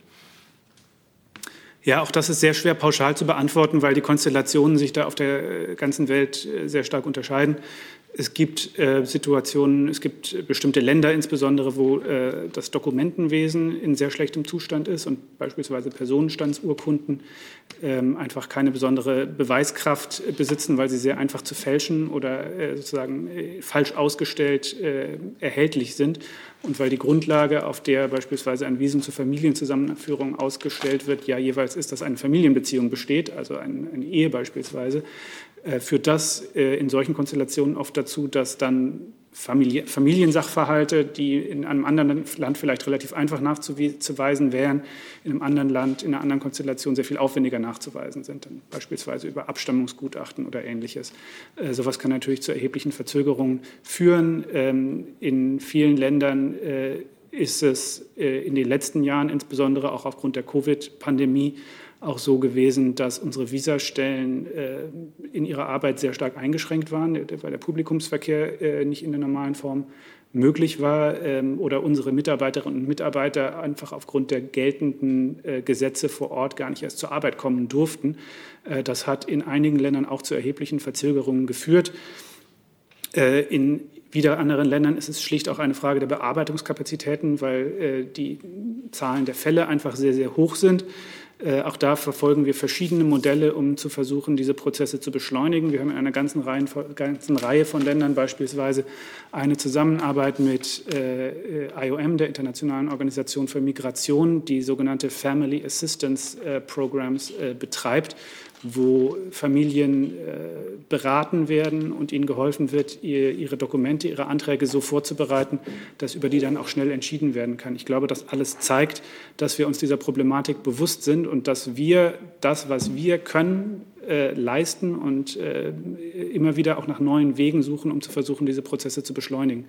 Ja, auch das ist sehr schwer pauschal zu beantworten, weil die Konstellationen sich da auf der ganzen Welt sehr stark unterscheiden. Es gibt Situationen, es gibt bestimmte Länder insbesondere, wo das Dokumentenwesen in sehr schlechtem Zustand ist und beispielsweise Personenstandsurkunden einfach keine besondere Beweiskraft besitzen, weil sie sehr einfach zu fälschen oder sozusagen falsch ausgestellt erhältlich sind und weil die Grundlage, auf der beispielsweise ein Visum zur Familienzusammenführung ausgestellt wird, ja jeweils ist, dass eine Familienbeziehung besteht, also eine Ehe beispielsweise, führt das in solchen Konstellationen oft dazu, dass dann Familiensachverhalte, die in einem anderen Land vielleicht relativ einfach nachzuweisen wären, in einem anderen Land, in einer anderen Konstellation sehr viel aufwendiger nachzuweisen sind, dann beispielsweise über Abstammungsgutachten oder Ähnliches. Sowas kann natürlich zu erheblichen Verzögerungen führen. In vielen Ländern ist es in den letzten Jahren, insbesondere auch aufgrund der Covid-Pandemie, auch so gewesen, dass unsere Visastellen in ihrer Arbeit sehr stark eingeschränkt waren, weil der Publikumsverkehr nicht in der normalen Form möglich war oder unsere Mitarbeiterinnen und Mitarbeiter einfach aufgrund der geltenden Gesetze vor Ort gar nicht erst zur Arbeit kommen durften. Das hat in einigen Ländern auch zu erheblichen Verzögerungen geführt. In wieder anderen Ländern ist es schlicht auch eine Frage der Bearbeitungskapazitäten, weil die Zahlen der Fälle einfach sehr, sehr hoch sind. Auch da verfolgen wir verschiedene Modelle, um zu versuchen, diese Prozesse zu beschleunigen. Wir haben in einer ganzen Reihe von Ländern beispielsweise eine Zusammenarbeit mit IOM, der Internationalen Organisation für Migration, die sogenannte Family Assistance Programs betreibt, wo Familien beraten werden und ihnen geholfen wird, ihre Dokumente, ihre Anträge so vorzubereiten, dass über die dann auch schnell entschieden werden kann. Ich glaube, das alles zeigt, dass wir uns dieser Problematik bewusst sind und dass wir das, was wir können, leisten und immer wieder auch nach neuen Wegen suchen, um zu versuchen, diese Prozesse zu beschleunigen.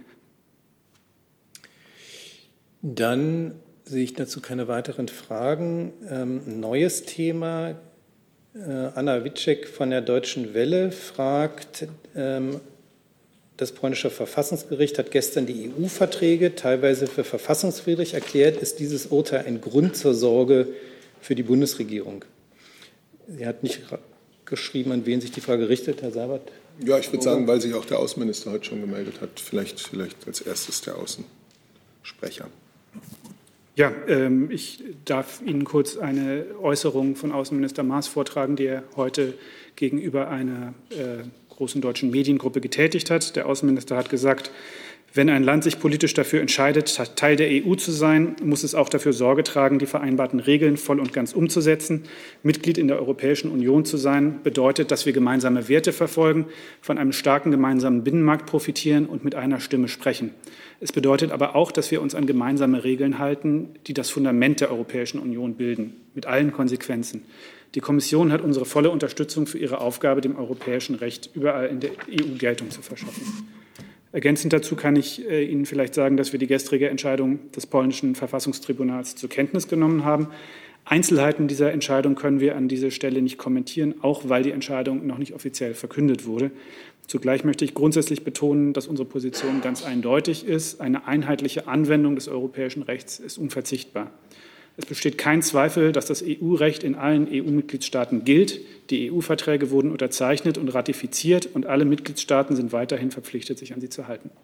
Dann sehe ich dazu keine weiteren Fragen. Neues Thema. Anna Witschek von der Deutschen Welle fragt, das polnische Verfassungsgericht hat gestern die EU-Verträge teilweise für verfassungswidrig erklärt. Ist dieses Urteil ein Grund zur Sorge für die Bundesregierung? Sie hat nicht geschrieben, an wen sich die Frage richtet, Herr Seibert. Ja, ich würde sagen, weil sich auch der Außenminister heute schon gemeldet hat, vielleicht als erstes der Außensprecher. Ja, ich darf Ihnen kurz eine Äußerung von Außenminister Maas vortragen, die er heute gegenüber einer großen deutschen Mediengruppe getätigt hat. Der Außenminister hat gesagt, wenn ein Land sich politisch dafür entscheidet, Teil der EU zu sein, muss es auch dafür Sorge tragen, die vereinbarten Regeln voll und ganz umzusetzen. Mitglied in der Europäischen Union zu sein, bedeutet, dass wir gemeinsame Werte verfolgen, von einem starken gemeinsamen Binnenmarkt profitieren und mit einer Stimme sprechen. Es bedeutet aber auch, dass wir uns an gemeinsame Regeln halten, die das Fundament der Europäischen Union bilden, mit allen Konsequenzen. Die Kommission hat unsere volle Unterstützung für ihre Aufgabe, dem europäischen Recht überall in der EU Geltung zu verschaffen. Ergänzend dazu kann ich Ihnen vielleicht sagen, dass wir die gestrige Entscheidung des polnischen Verfassungstribunals zur Kenntnis genommen haben. Einzelheiten dieser Entscheidung können wir an dieser Stelle nicht kommentieren, auch weil die Entscheidung noch nicht offiziell verkündet wurde. Zugleich möchte ich grundsätzlich betonen, dass unsere Position ganz eindeutig ist. Eine einheitliche Anwendung des europäischen Rechts ist unverzichtbar. Es besteht kein Zweifel, dass das EU-Recht in allen EU-Mitgliedstaaten gilt. Die EU-Verträge wurden unterzeichnet und ratifiziert und alle Mitgliedstaaten sind weiterhin verpflichtet, sich an sie zu halten.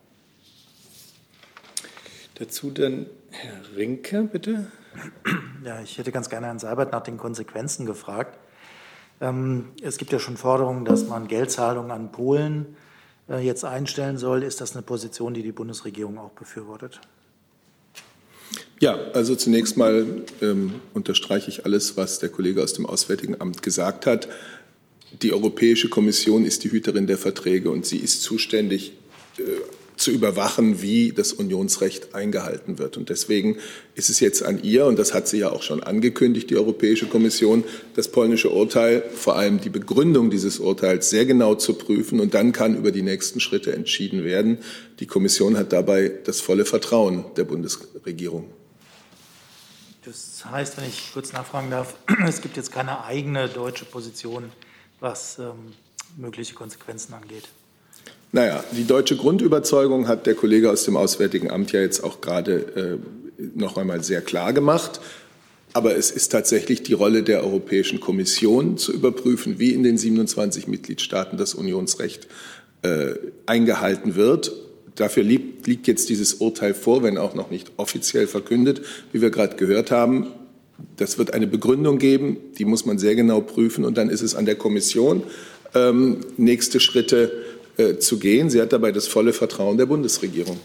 Dazu dann Herr Rinke, bitte. Ja, ich hätte ganz gerne Herrn Seibert nach den Konsequenzen gefragt. Es gibt ja schon Forderungen, dass man Geldzahlungen an Polen jetzt einstellen soll. Ist das eine Position, die die Bundesregierung auch befürwortet? Ja, also zunächst mal unterstreiche ich alles, was der Kollege aus dem Auswärtigen Amt gesagt hat. Die Europäische Kommission ist die Hüterin der Verträge und sie ist zuständig zu überwachen, wie das Unionsrecht eingehalten wird. Und deswegen ist es jetzt an ihr, und das hat sie ja auch schon angekündigt, die Europäische Kommission, das polnische Urteil, vor allem die Begründung dieses Urteils, sehr genau zu prüfen. Und dann kann über die nächsten Schritte entschieden werden. Die Kommission hat dabei das volle Vertrauen der Bundesregierung. Das heißt, wenn ich kurz nachfragen darf, es gibt jetzt keine eigene deutsche Position, was mögliche Konsequenzen angeht. Naja, die deutsche Grundüberzeugung hat der Kollege aus dem Auswärtigen Amt ja jetzt auch gerade noch einmal sehr klar gemacht. Aber es ist tatsächlich die Rolle der Europäischen Kommission zu überprüfen, wie in den 27 Mitgliedstaaten das Unionsrecht eingehalten wird. Dafür liegt jetzt dieses Urteil vor, wenn auch noch nicht offiziell verkündet, wie wir gerade gehört haben. Das wird eine Begründung geben, die muss man sehr genau prüfen. Und dann ist es an der Kommission, nächste Schritte zu gehen. Sie hat dabei das volle Vertrauen der Bundesregierung.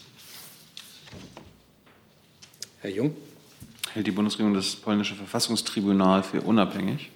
Herr Jung. Hält die Bundesregierung das polnische Verfassungstribunal für unabhängig?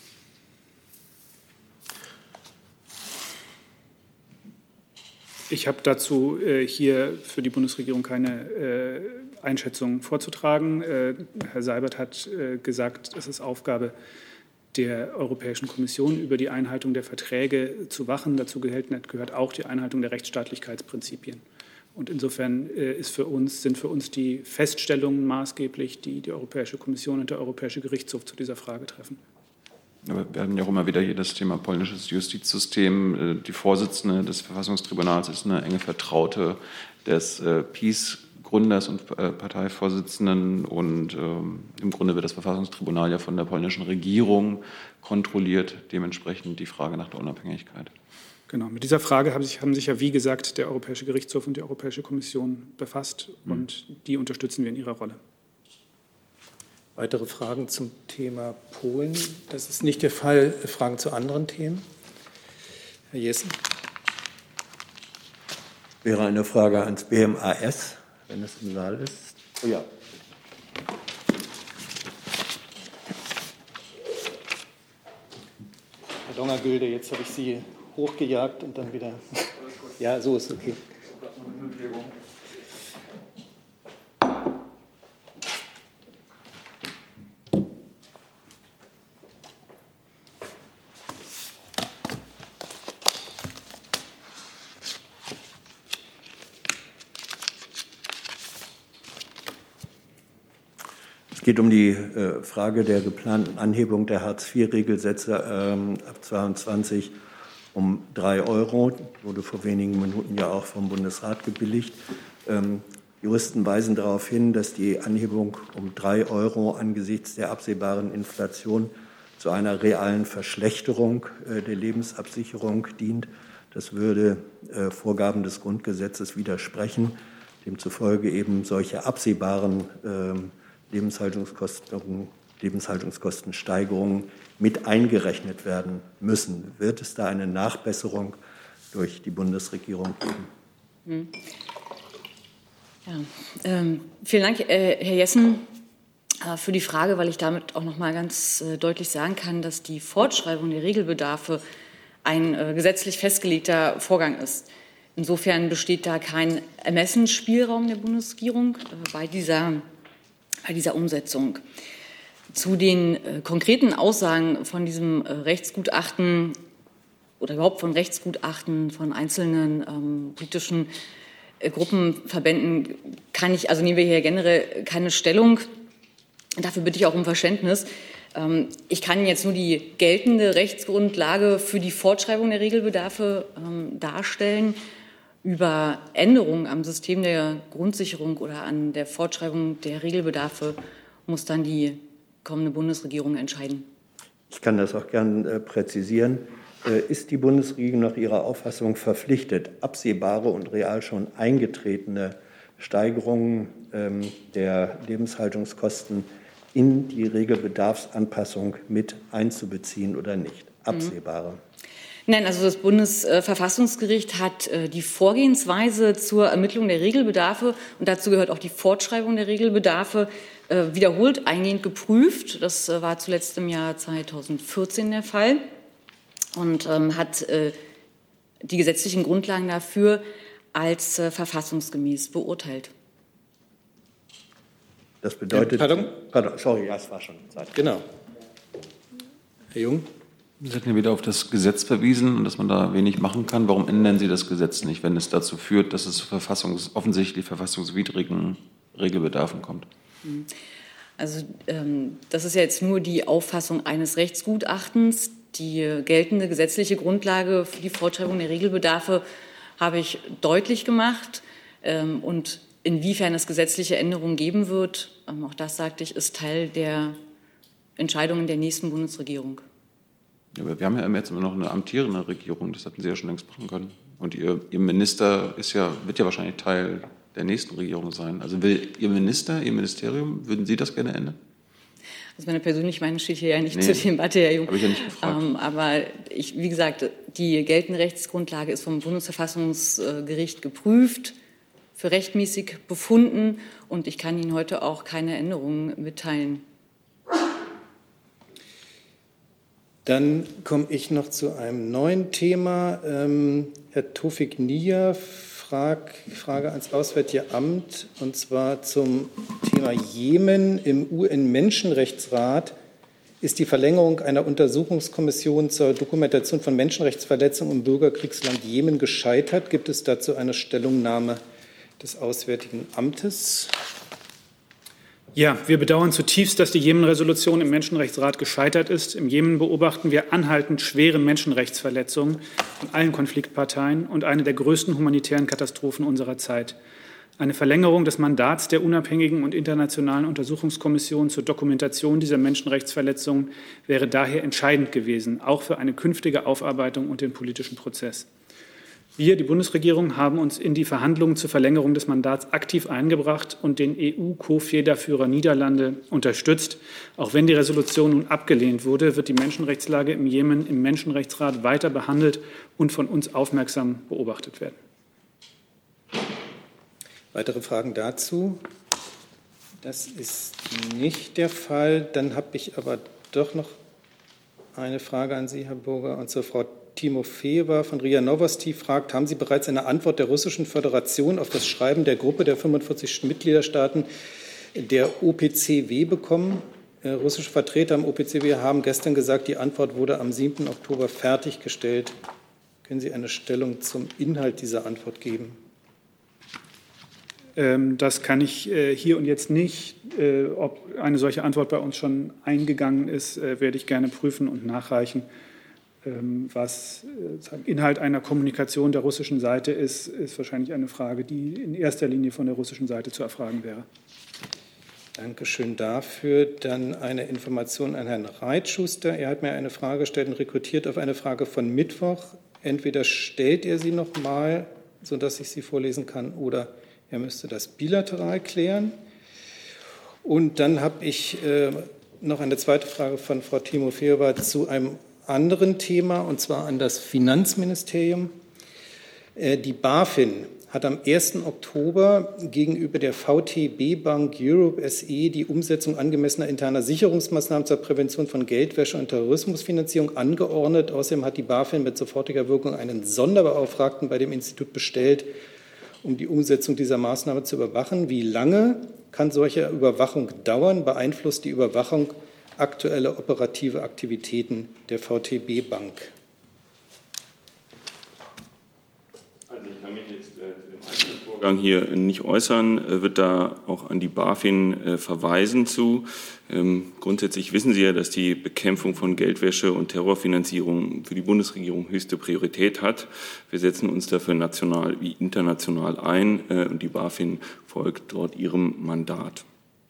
Ich habe dazu hier für die Bundesregierung keine Einschätzung vorzutragen. Herr Seibert hat gesagt, es ist Aufgabe der Europäischen Kommission, über die Einhaltung der Verträge zu wachen. Dazu gehört auch die Einhaltung der Rechtsstaatlichkeitsprinzipien. Und insofern sind für uns die Feststellungen maßgeblich, die die Europäische Kommission und der Europäische Gerichtshof zu dieser Frage treffen. Aber wir hatten ja auch immer wieder hier das Thema polnisches Justizsystem. Die Vorsitzende des Verfassungstribunals ist eine enge Vertraute des PiS-Gründers und Parteivorsitzenden. Und im Grunde wird das Verfassungstribunal ja von der polnischen Regierung kontrolliert. Dementsprechend die Frage nach der Unabhängigkeit. Genau, mit dieser Frage haben sich ja, wie gesagt, der Europäische Gerichtshof und die Europäische Kommission befasst und die unterstützen wir in ihrer Rolle. Weitere Fragen zum Thema Polen? Das ist nicht der Fall. Fragen zu anderen Themen? Herr Jessen. Wäre eine Frage ans BMAS, wenn es im Saal ist. Oh ja. Herr Dongergülde, jetzt habe ich Sie hochgejagt und dann wieder. Ja, so ist okay. Es geht um die Frage der geplanten Anhebung der Hartz-IV-Regelsätze ab 22 um 3 €, wurde vor wenigen Minuten ja auch vom Bundesrat gebilligt. Juristen weisen darauf hin, dass die Anhebung um 3 € angesichts der absehbaren Inflation zu einer realen Verschlechterung der Lebensabsicherung dient. Das würde Vorgaben des Grundgesetzes widersprechen, demzufolge eben solche absehbaren Lebenshaltungskostensteigerungen mit eingerechnet werden müssen. Wird es da eine Nachbesserung durch die Bundesregierung geben? Ja, vielen Dank, Herr Jessen, für die Frage, weil ich damit auch noch mal ganz deutlich sagen kann, dass die Fortschreibung der Regelbedarfe ein gesetzlich festgelegter Vorgang ist. Insofern besteht da kein Ermessensspielraum der Bundesregierung bei dieser Umsetzung. Zu den konkreten Aussagen von diesem Rechtsgutachten oder überhaupt von Rechtsgutachten von einzelnen politischen Gruppenverbänden nehmen wir hier generell keine Stellung. Dafür bitte ich auch um Verständnis. Ich kann Ihnen jetzt nur die geltende Rechtsgrundlage für die Fortschreibung der Regelbedarfe darstellen. Über Änderungen am System der Grundsicherung oder an der Fortschreibung der Regelbedarfe muss dann die kommende Bundesregierung entscheiden. Ich kann das auch gern präzisieren. Ist die Bundesregierung nach Ihrer Auffassung verpflichtet, absehbare und real schon eingetretene Steigerungen der Lebenshaltungskosten in die Regelbedarfsanpassung mit einzubeziehen oder nicht? Absehbare. Nein, also das Bundesverfassungsgericht hat die Vorgehensweise zur Ermittlung der Regelbedarfe und dazu gehört auch die Fortschreibung der Regelbedarfe wiederholt eingehend geprüft. Das war zuletzt im Jahr 2014 der Fall und hat die gesetzlichen Grundlagen dafür als verfassungsgemäß beurteilt. Das bedeutet... Pardon, sorry, ja, es war schon Zeit. Genau. Herr Jung? Sie hatten ja wieder auf das Gesetz verwiesen und dass man da wenig machen kann. Warum ändern Sie das Gesetz nicht, wenn es dazu führt, dass es zu offensichtlich verfassungswidrigen Regelbedarfen kommt? Also das ist ja jetzt nur die Auffassung eines Rechtsgutachtens. Die geltende gesetzliche Grundlage für die Fortschreibung der Regelbedarfe habe ich deutlich gemacht. Und inwiefern es gesetzliche Änderungen geben wird, auch das sagte ich, ist Teil der Entscheidungen der nächsten Bundesregierung. Ja, aber wir haben ja jetzt immer noch eine amtierende Regierung, das hätten Sie ja schon längst machen können. Und Ihr Minister wird ja wahrscheinlich Teil der nächsten Regierung sein. Also will Ihr Minister, Ihr Ministerium, würden Sie das gerne ändern? Also meine persönliche Meinung steht hier ja nicht zur Debatte, Herr Jung. Habe ich ja nicht gefragt. Aber wie gesagt, die geltende Rechtsgrundlage ist vom Bundesverfassungsgericht geprüft, für rechtmäßig befunden und ich kann Ihnen heute auch keine Änderungen mitteilen. Dann komme ich noch zu einem neuen Thema. Herr Tofik Nia, Frage ans Auswärtige Amt, und zwar zum Thema Jemen. Im UN-Menschenrechtsrat ist die Verlängerung einer Untersuchungskommission zur Dokumentation von Menschenrechtsverletzungen im Bürgerkriegsland Jemen gescheitert. Gibt es dazu eine Stellungnahme des Auswärtigen Amtes? Ja, wir bedauern zutiefst, dass die Jemen-Resolution im Menschenrechtsrat gescheitert ist. Im Jemen beobachten wir anhaltend schwere Menschenrechtsverletzungen von allen Konfliktparteien und eine der größten humanitären Katastrophen unserer Zeit. Eine Verlängerung des Mandats der unabhängigen und internationalen Untersuchungskommission zur Dokumentation dieser Menschenrechtsverletzungen wäre daher entscheidend gewesen, auch für eine künftige Aufarbeitung und den politischen Prozess. Wir, die Bundesregierung, haben uns in die Verhandlungen zur Verlängerung des Mandats aktiv eingebracht und den EU-Co-Federführer Niederlande unterstützt. Auch wenn die Resolution nun abgelehnt wurde, wird die Menschenrechtslage im Jemen im Menschenrechtsrat weiter behandelt und von uns aufmerksam beobachtet werden. Weitere Fragen dazu? Das ist nicht der Fall. Dann habe ich aber doch noch eine Frage an Sie, Herr Burger, und zur Frau Timofeeva von RIA Novosti fragt, haben Sie bereits eine Antwort der Russischen Föderation auf das Schreiben der Gruppe der 45 Mitgliederstaaten der OPCW bekommen? Russische Vertreter am OPCW haben gestern gesagt, die Antwort wurde am 7. Oktober fertiggestellt. Können Sie eine Stellung zum Inhalt dieser Antwort geben? Das kann ich hier und jetzt nicht. Ob eine solche Antwort bei uns schon eingegangen ist, werde ich gerne prüfen und nachreichen. Was Inhalt einer Kommunikation der russischen Seite ist, ist wahrscheinlich eine Frage, die in erster Linie von der russischen Seite zu erfragen wäre. Dankeschön dafür. Dann eine Information an Herrn Reitschuster. Er hat mir eine Frage gestellt und rekrutiert auf eine Frage von Mittwoch. Entweder stellt er sie noch mal, sodass ich sie vorlesen kann, oder er müsste das bilateral klären. Und dann habe ich noch eine zweite Frage von Frau Timofeeva zu einem anderen Thema, und zwar an das Finanzministerium. Die BaFin hat am 1. Oktober gegenüber der VTB Bank Europe SE die Umsetzung angemessener interner Sicherungsmaßnahmen zur Prävention von Geldwäsche und Terrorismusfinanzierung angeordnet. Außerdem hat die BaFin mit sofortiger Wirkung einen Sonderbeauftragten bei dem Institut bestellt, um die Umsetzung dieser Maßnahme zu überwachen. Wie lange kann solche Überwachung dauern? Beeinflusst die Überwachung aktuelle operative Aktivitäten der VTB Bank? Also ich kann mich jetzt zu dem einzelnen Vorgang hier nicht äußern, wird da auch an die BaFin verweisen zu. Grundsätzlich wissen Sie ja, dass die Bekämpfung von Geldwäsche und Terrorfinanzierung für die Bundesregierung höchste Priorität hat. Wir setzen uns dafür national wie international ein und die BaFin folgt dort ihrem Mandat.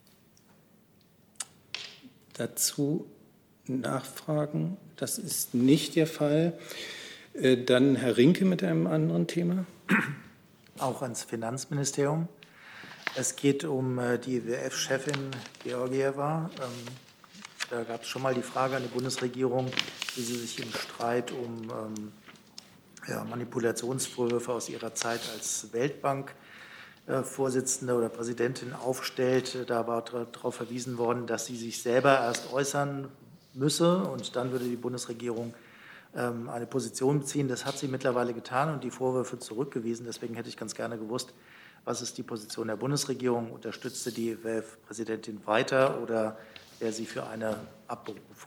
Dazu nachfragen? Das ist nicht der Fall. Dann Herr Rinke mit einem anderen Thema. Auch ans Finanzministerium. Es geht um die IWF-Chefin Georgieva. Da gab es schon mal die Frage an die Bundesregierung, wie sie sich im Streit um Manipulationsvorwürfe aus ihrer Zeit als Weltbank-Vorsitzende oder Präsidentin aufstellt. Da war darauf verwiesen worden, dass sie sich selber erst äußern müsse und dann würde die Bundesregierung eine Position beziehen. Das hat sie mittlerweile getan und die Vorwürfe zurückgewiesen. Deswegen hätte ich ganz gerne gewusst, was ist die Position der Bundesregierung? Unterstützte die IWF-Präsidentin weiter oder wäre sie für eine Abberufung?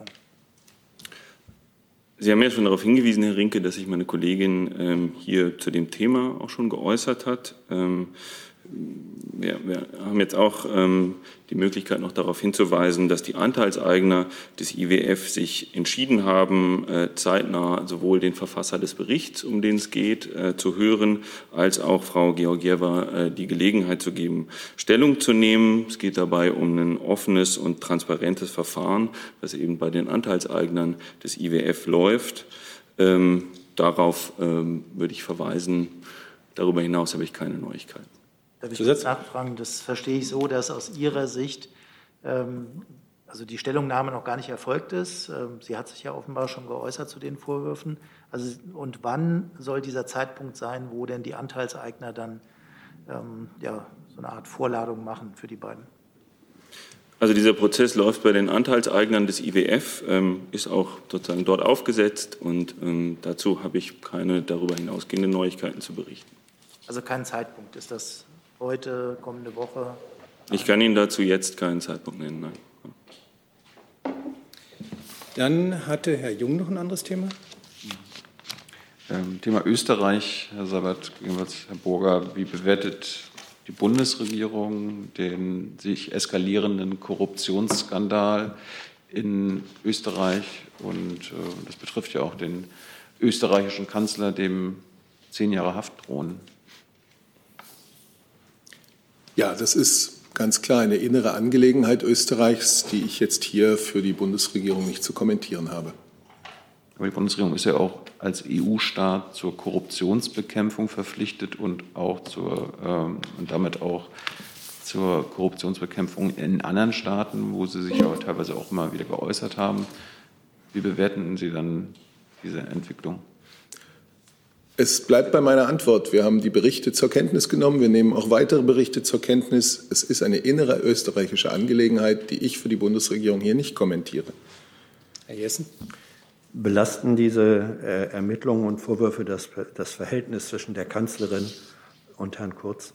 Sie haben ja schon darauf hingewiesen, Herr Rinke, dass sich meine Kollegin hier zu dem Thema auch schon geäußert hat. wir haben jetzt auch die Möglichkeit, noch darauf hinzuweisen, dass die Anteilseigner des IWF sich entschieden haben, zeitnah sowohl den Verfasser des Berichts, um den es geht, zu hören, als auch Frau Georgieva die Gelegenheit zu geben, Stellung zu nehmen. Es geht dabei um ein offenes und transparentes Verfahren, das eben bei den Anteilseignern des IWF läuft. Darauf würde ich verweisen. Darüber hinaus habe ich keine Neuigkeiten. Darf ich kurz nachfragen? Das verstehe ich so, dass aus Ihrer Sicht also die Stellungnahme noch gar nicht erfolgt ist. Sie hat sich ja offenbar schon geäußert zu den Vorwürfen. Also, und wann soll dieser Zeitpunkt sein, wo denn die Anteilseigner dann so eine Art Vorladung machen für die beiden? Also dieser Prozess läuft bei den Anteilseignern des IWF, ist auch sozusagen dort aufgesetzt und dazu habe ich keine darüber hinausgehenden Neuigkeiten zu berichten. Also kein Zeitpunkt. Ist das heute, kommende Woche? Ich kann Ihnen dazu jetzt keinen Zeitpunkt nennen, nein. Dann hatte Herr Jung noch ein anderes Thema. Thema Österreich, Herr Sabat, Herr Burger, wie bewertet die Bundesregierung den sich eskalierenden Korruptionsskandal in Österreich? Und das betrifft ja auch den österreichischen Kanzler, dem 10 Jahre Haft drohen. Ja, das ist ganz klar eine innere Angelegenheit Österreichs, die ich jetzt hier für die Bundesregierung nicht zu kommentieren habe. Aber die Bundesregierung ist ja auch als EU-Staat zur Korruptionsbekämpfung verpflichtet und auch und damit auch zur Korruptionsbekämpfung in anderen Staaten, wo Sie sich ja teilweise auch immer wieder geäußert haben. Wie bewerten Sie dann diese Entwicklung? Es bleibt bei meiner Antwort. Wir haben die Berichte zur Kenntnis genommen. Wir nehmen auch weitere Berichte zur Kenntnis. Es ist eine innere österreichische Angelegenheit, die ich für die Bundesregierung hier nicht kommentiere. Herr Jessen? Belasten diese Ermittlungen und Vorwürfe das Verhältnis zwischen der Kanzlerin und Herrn Kurz?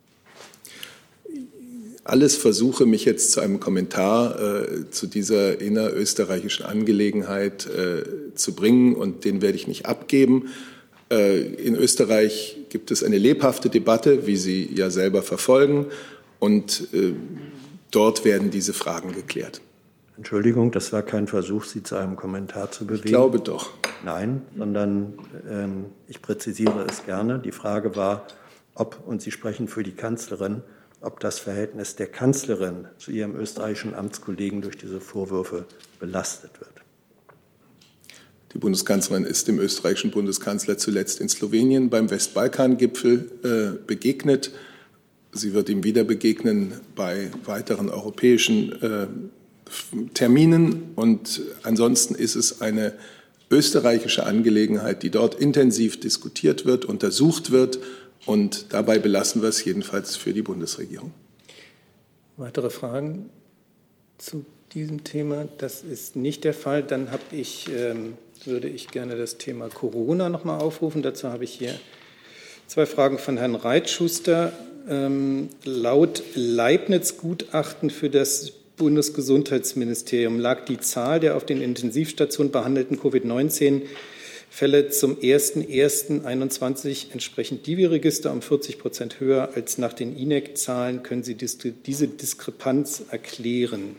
Alles Versuche, mich jetzt zu einem Kommentar zu dieser innerösterreichischen Angelegenheit zu bringen, und den werde ich nicht abgeben. In Österreich gibt es eine lebhafte Debatte, wie Sie ja selber verfolgen, und dort werden diese Fragen geklärt. Entschuldigung, das war kein Versuch, Sie zu einem Kommentar zu bewegen. Ich glaube doch. Nein, sondern ich präzisiere es gerne. Die Frage war, ob, und Sie sprechen für die Kanzlerin, ob das Verhältnis der Kanzlerin zu ihrem österreichischen Amtskollegen durch diese Vorwürfe belastet wird. Die Bundeskanzlerin ist dem österreichischen Bundeskanzler zuletzt in Slowenien beim Westbalkan-Gipfel begegnet. Sie wird ihm wieder begegnen bei weiteren europäischen Terminen. Und ansonsten ist es eine österreichische Angelegenheit, die dort intensiv diskutiert wird, untersucht wird. Und dabei belassen wir es jedenfalls für die Bundesregierung. Weitere Fragen zu diesem Thema? Das ist nicht der Fall. Dann würde ich gerne das Thema Corona noch mal aufrufen. Dazu habe ich hier 2 Fragen von Herrn Reitschuster. Laut Leibniz-Gutachten für das Bundesgesundheitsministerium lag die Zahl der auf den Intensivstationen behandelten Covid-19-Fälle zum 01.01.21 entsprechend Divi-Register um 40% höher als nach den INEC-Zahlen. Können Sie diese Diskrepanz erklären?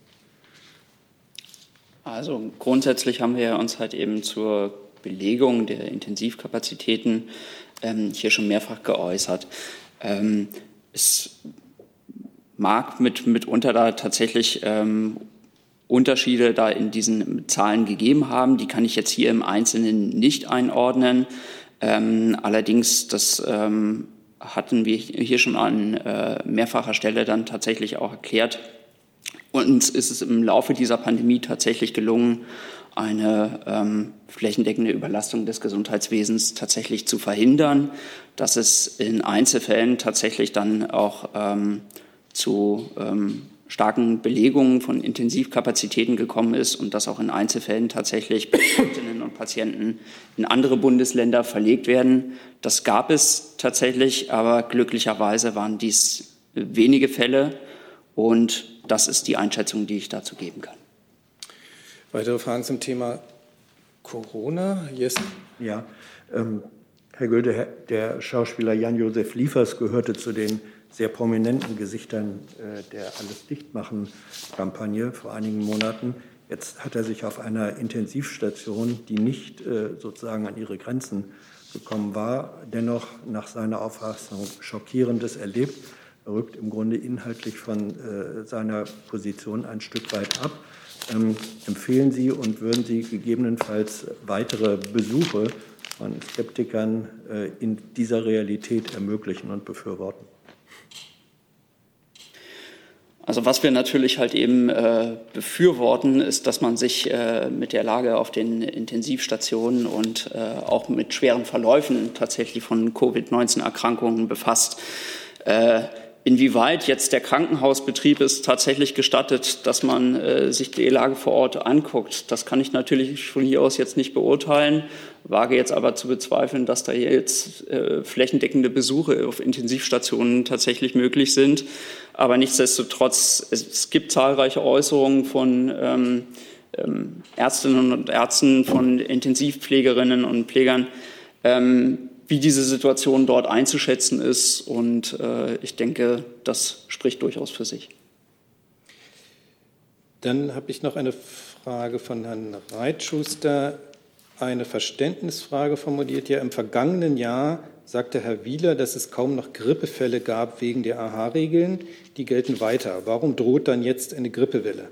Also grundsätzlich haben wir uns halt eben zur Belegung der Intensivkapazitäten hier schon mehrfach geäußert. Es mag mitunter da tatsächlich Unterschiede da in diesen Zahlen gegeben haben. Die kann ich jetzt hier im Einzelnen nicht einordnen. Allerdings, das hatten wir hier schon an mehrfacher Stelle dann tatsächlich auch erklärt. Uns ist es im Laufe dieser Pandemie tatsächlich gelungen, eine flächendeckende Überlastung des Gesundheitswesens tatsächlich zu verhindern, dass es in Einzelfällen tatsächlich dann auch zu starken Belegungen von Intensivkapazitäten gekommen ist und dass auch in Einzelfällen tatsächlich Patientinnen und Patienten in andere Bundesländer verlegt werden. Das gab es tatsächlich, aber glücklicherweise waren dies wenige Fälle, und das ist die Einschätzung, die ich dazu geben kann. Weitere Fragen zum Thema Corona? Jessen? Ja, Herr Gülde, der Schauspieler Jan-Josef Liefers gehörte zu den sehr prominenten Gesichtern der Alles-Dicht-Machen-Kampagne vor einigen Monaten. Jetzt hat er sich auf einer Intensivstation, die nicht sozusagen an ihre Grenzen gekommen war, dennoch nach seiner Auffassung Schockierendes erlebt. Er rückt im Grunde inhaltlich von seiner Position ein Stück weit ab. Empfehlen Sie und würden Sie gegebenenfalls weitere Besuche von Skeptikern in dieser Realität ermöglichen und befürworten? Also was wir natürlich halt eben befürworten, ist, dass man sich mit der Lage auf den Intensivstationen und auch mit schweren Verläufen tatsächlich von Covid-19-Erkrankungen befasst. Inwieweit jetzt der Krankenhausbetrieb es tatsächlich gestattet, dass man sich die Lage vor Ort anguckt, das kann ich natürlich von hier aus jetzt nicht beurteilen, wage jetzt aber zu bezweifeln, dass da jetzt flächendeckende Besuche auf Intensivstationen tatsächlich möglich sind. Aber nichtsdestotrotz, es gibt zahlreiche Äußerungen von Ärztinnen und Ärzten, von Intensivpflegerinnen und Pflegern, wie diese Situation dort einzuschätzen ist. Und ich denke, das spricht durchaus für sich. Dann habe ich noch eine Frage von Herrn Reitschuster. Eine Verständnisfrage formuliert. Ja, im vergangenen Jahr sagte Herr Wieler, dass es kaum noch Grippefälle gab wegen der AHA-Regeln. Die gelten weiter. Warum droht dann jetzt eine Grippewelle?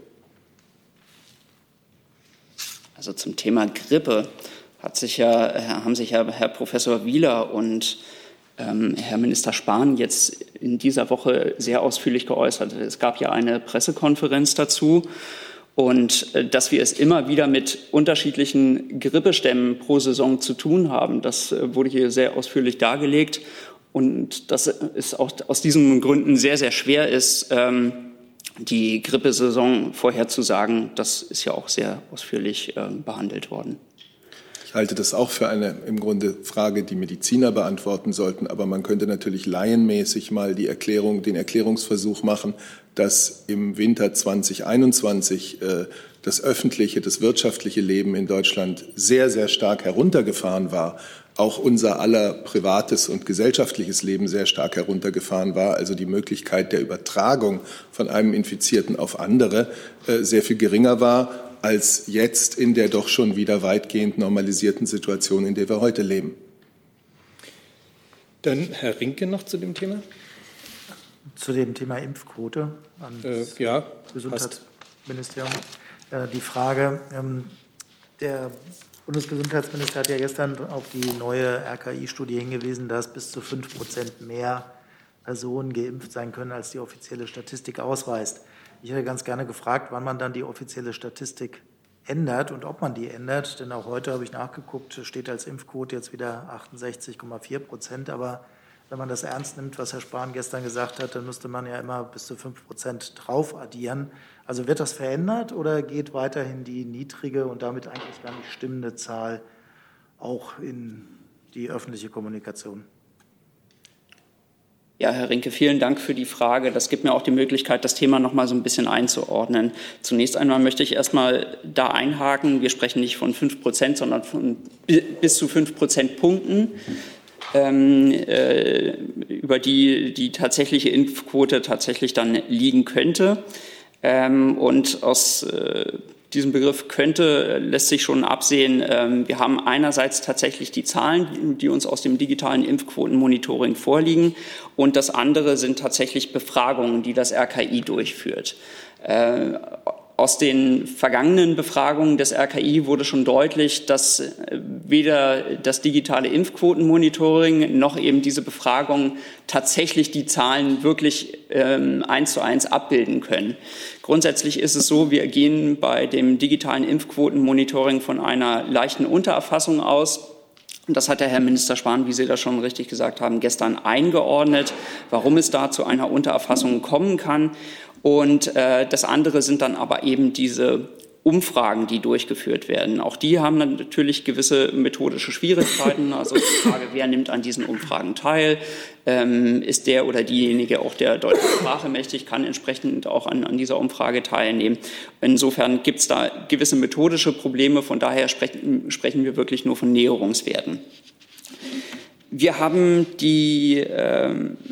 Also zum Thema Grippe haben sich ja Herr Professor Wieler und Herr Minister Spahn jetzt in dieser Woche sehr ausführlich geäußert. Es gab ja eine Pressekonferenz dazu. Und dass wir es immer wieder mit unterschiedlichen Grippestämmen pro Saison zu tun haben, das wurde hier sehr ausführlich dargelegt. Und dass es auch aus diesen Gründen sehr, sehr schwer ist, die Grippesaison vorherzusagen, das ist ja auch sehr ausführlich behandelt worden. Ich halte das auch für eine im Grunde Frage, die Mediziner beantworten sollten. Aber man könnte natürlich laienmäßig mal den Erklärungsversuch machen, dass im Winter 2021 das öffentliche, das wirtschaftliche Leben in Deutschland sehr, sehr stark heruntergefahren war. Auch unser aller privates und gesellschaftliches Leben sehr stark heruntergefahren war. Also die Möglichkeit der Übertragung von einem Infizierten auf andere sehr viel geringer war als jetzt in der doch schon wieder weitgehend normalisierten Situation, in der wir heute leben. Dann Herr Rinke noch zu dem Thema. Zu dem Thema Impfquote an das Gesundheitsministerium. Die Frage, der Bundesgesundheitsminister hat ja gestern auf die neue RKI-Studie hingewiesen, dass bis zu 5% mehr Personen geimpft sein können, als die offizielle Statistik ausweist. Ich hätte ganz gerne gefragt, wann man dann die offizielle Statistik ändert und ob man die ändert. Denn auch heute habe ich nachgeguckt, steht als Impfquote jetzt wieder 68,4%. Aber wenn man das ernst nimmt, was Herr Spahn gestern gesagt hat, dann müsste man ja immer bis zu 5% drauf addieren. Also wird das verändert oder geht weiterhin die niedrige und damit eigentlich gar nicht stimmende Zahl auch in die öffentliche Kommunikation? Ja, Herr Rinke, vielen Dank für die Frage. Das gibt mir auch die Möglichkeit, das Thema noch mal so ein bisschen einzuordnen. Zunächst einmal möchte ich erst mal da einhaken. Wir sprechen nicht von 5%, sondern von bis zu 5 Prozentpunkten, über die tatsächliche Impfquote tatsächlich dann liegen könnte. Und aus diesem Begriff könnte lässt sich schon absehen, wir haben einerseits tatsächlich die Zahlen, die uns aus dem digitalen Impfquotenmonitoring vorliegen, und das andere sind tatsächlich Befragungen, die das RKI durchführt. Aus den vergangenen Befragungen des RKI wurde schon deutlich, dass weder das digitale Impfquotenmonitoring noch eben diese Befragungen tatsächlich die Zahlen wirklich 1:1 abbilden können. Grundsätzlich ist es so, wir gehen bei dem digitalen Impfquotenmonitoring von einer leichten Untererfassung aus. Und das hat der Herr Minister Spahn, wie Sie das schon richtig gesagt haben, gestern eingeordnet, warum es da zu einer Untererfassung kommen kann. Und das andere sind dann aber eben diese Umfragen, die durchgeführt werden. Auch die haben dann natürlich gewisse methodische Schwierigkeiten. Also die Frage, wer nimmt an diesen Umfragen teil? Ist der oder diejenige auch der deutschen Sprache mächtig, kann entsprechend auch an dieser Umfrage teilnehmen. Insofern gibt es da gewisse methodische Probleme. Von daher sprechen wir wirklich nur von Näherungswerten. Wir haben die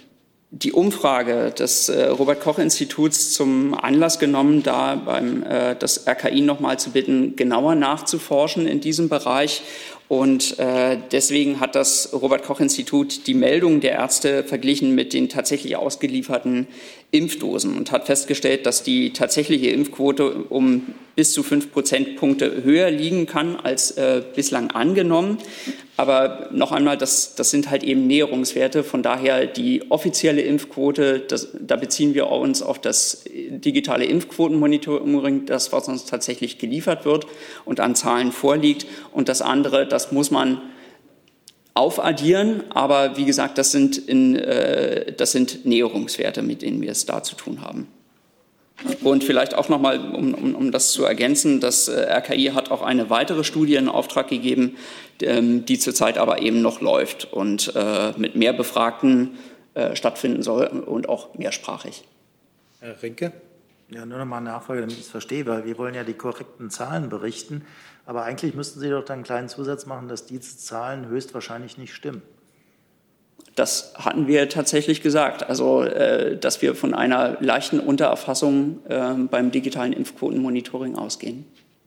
die Umfrage des Robert-Koch-Instituts zum Anlass genommen, da das RKI nochmal zu bitten, genauer nachzuforschen in diesem Bereich. Und deswegen hat das Robert-Koch-Institut die Meldungen der Ärzte verglichen mit den tatsächlich ausgelieferten Impfdosen und hat festgestellt, dass die tatsächliche Impfquote um bis zu 5 Prozentpunkte höher liegen kann als bislang angenommen. Aber noch einmal, das sind halt eben Näherungswerte. Von daher die offizielle Impfquote, da beziehen wir uns auf das digitale Impfquotenmonitoring, das, was uns tatsächlich geliefert wird und an Zahlen vorliegt. Und das andere, das muss man aufaddieren. Aber wie gesagt, das sind Näherungswerte, mit denen wir es da zu tun haben. Und vielleicht auch noch mal, um das zu ergänzen, das RKI hat auch eine weitere Studie in Auftrag gegeben, die zurzeit aber eben noch läuft und mit mehr Befragten stattfinden soll und auch mehrsprachig. Herr Rinke? Ja, nur noch mal eine Nachfrage, damit ich es verstehe, weil wir wollen ja die korrekten Zahlen berichten. Aber eigentlich müssten Sie doch dann einen kleinen Zusatz machen, dass diese Zahlen höchstwahrscheinlich nicht stimmen. Das hatten wir tatsächlich gesagt, also dass wir von einer leichten Untererfassung beim digitalen Impfquotenmonitoring ausgehen.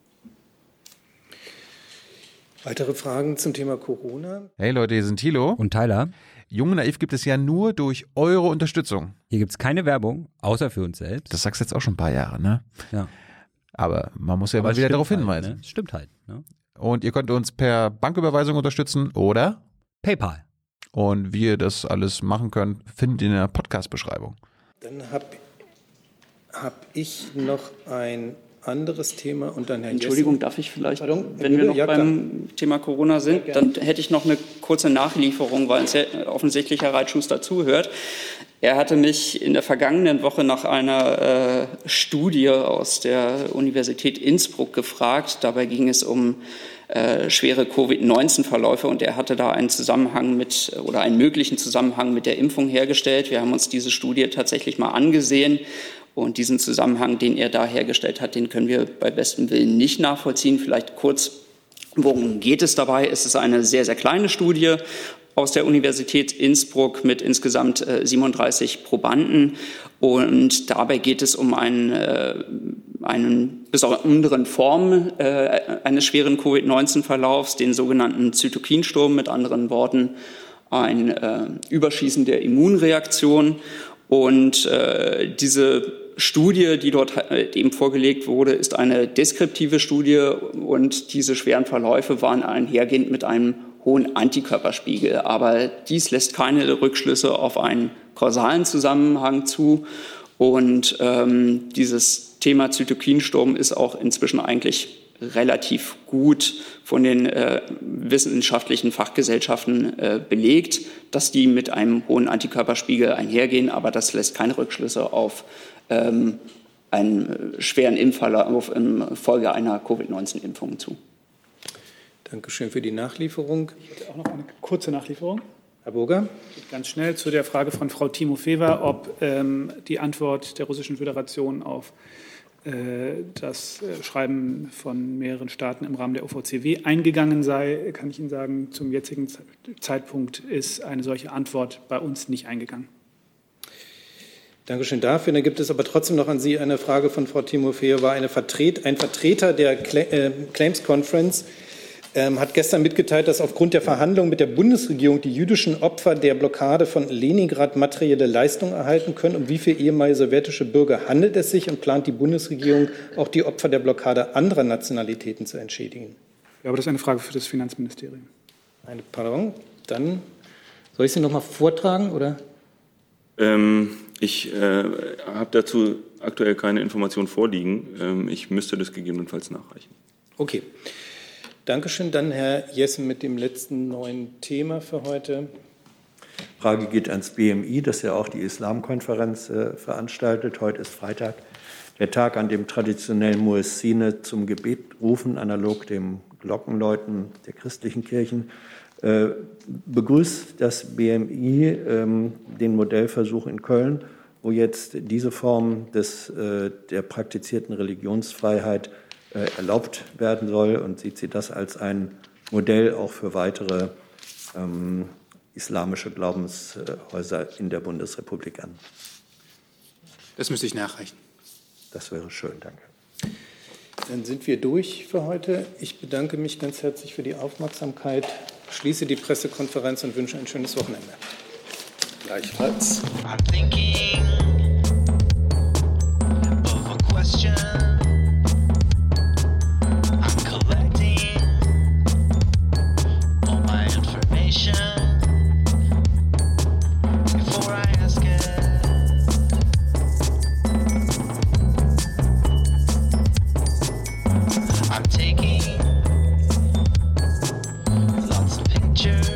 Weitere Fragen zum Thema Corona? Hey Leute, hier sind Thilo und Tyler. Jung und Naiv gibt es ja nur durch eure Unterstützung. Hier gibt es keine Werbung, außer für uns selbst. Das sagst du jetzt auch schon ein paar Jahre, ne? Ja. Aber man muss ja mal wieder darauf hinweisen. Ne? Stimmt halt. Ne? Und ihr könnt uns per Banküberweisung unterstützen oder PayPal. Und wie ihr das alles machen könnt, findet ihr in der Podcast-Beschreibung. Dann hab ich noch ein anderes Thema und dann Herr Entschuldigung, Jessen. darf ich vielleicht, wenn wir noch beim Thema Corona sind, dann hätte ich noch eine kurze Nachlieferung, weil uns ja offensichtlich Herr Reitschuster zuhört. Er hatte mich in der vergangenen Woche nach einer Studie aus der Universität Innsbruck gefragt. Dabei ging es um schwere Covid-19-Verläufe und er hatte da einen möglichen Zusammenhang mit der Impfung hergestellt. Wir haben uns diese Studie tatsächlich mal angesehen und diesen Zusammenhang, den er da hergestellt hat, den können wir bei bestem Willen nicht nachvollziehen. Vielleicht kurz, worum geht es dabei? Es ist eine sehr, sehr kleine Studie aus der Universität Innsbruck mit insgesamt 37 Probanden. Und dabei geht es um einen besonderen Form eines schweren Covid-19-Verlaufs, den sogenannten Zytokinsturm, mit anderen Worten ein Überschießen der Immunreaktion. Und diese Studie, die dort eben vorgelegt wurde, ist eine deskriptive Studie und diese schweren Verläufe waren einhergehend mit einem hohen Antikörperspiegel. Aber dies lässt keine Rückschlüsse auf einen kausalen Zusammenhang zu. Und dieses Thema Zytokinsturm ist auch inzwischen eigentlich relativ gut von den wissenschaftlichen Fachgesellschaften belegt, dass die mit einem hohen Antikörperspiegel einhergehen. Aber das lässt keine Rückschlüsse auf einen schweren Impfverlauf infolge einer Covid-19-Impfung zu. Dankeschön für die Nachlieferung. Ich hätte auch noch eine kurze Nachlieferung. Herr Burger? Ganz schnell zu der Frage von Frau Timofeeva, ob die Antwort der Russischen Föderation auf das Schreiben von mehreren Staaten im Rahmen der OVCW eingegangen sei, kann ich Ihnen sagen, zum jetzigen Zeitpunkt ist eine solche Antwort bei uns nicht eingegangen. Dankeschön dafür. Dann gibt es aber trotzdem noch an Sie eine Frage von Frau Timofeeva. Ein Vertreter der Claims Conference hat gestern mitgeteilt, dass aufgrund der Verhandlungen mit der Bundesregierung die jüdischen Opfer der Blockade von Leningrad materielle Leistungen erhalten können. Um wie viele ehemalige sowjetische Bürger handelt es sich und plant die Bundesregierung auch die Opfer der Blockade anderer Nationalitäten zu entschädigen? Ja, aber das ist eine Frage für das Finanzministerium. Pardon, dann soll ich sie noch mal vortragen, oder? Ich habe dazu aktuell keine Informationen vorliegen. Ich müsste das gegebenenfalls nachreichen. Okay. Dankeschön. Dann Herr Jessen mit dem letzten neuen Thema für heute. Die Frage geht ans BMI, das ja auch die Islamkonferenz veranstaltet. Heute ist Freitag, der Tag, an dem traditionell Muezzine zum Gebet rufen, analog dem Glockenläuten der christlichen Kirchen. Begrüßt das BMI den Modellversuch in Köln, wo jetzt diese Form der praktizierten Religionsfreiheit erlaubt werden soll, und sieht sie das als ein Modell auch für weitere islamische Glaubenshäuser in der Bundesrepublik an? Das müsste ich nachreichen. Das wäre schön, danke. Dann sind wir durch für heute. Ich bedanke mich ganz herzlich für die Aufmerksamkeit, schließe die Pressekonferenz und wünsche ein schönes Wochenende. Gleichfalls. I'm thinking of a question. I'm collecting all my information before I ask it. I'm taking lots of pictures.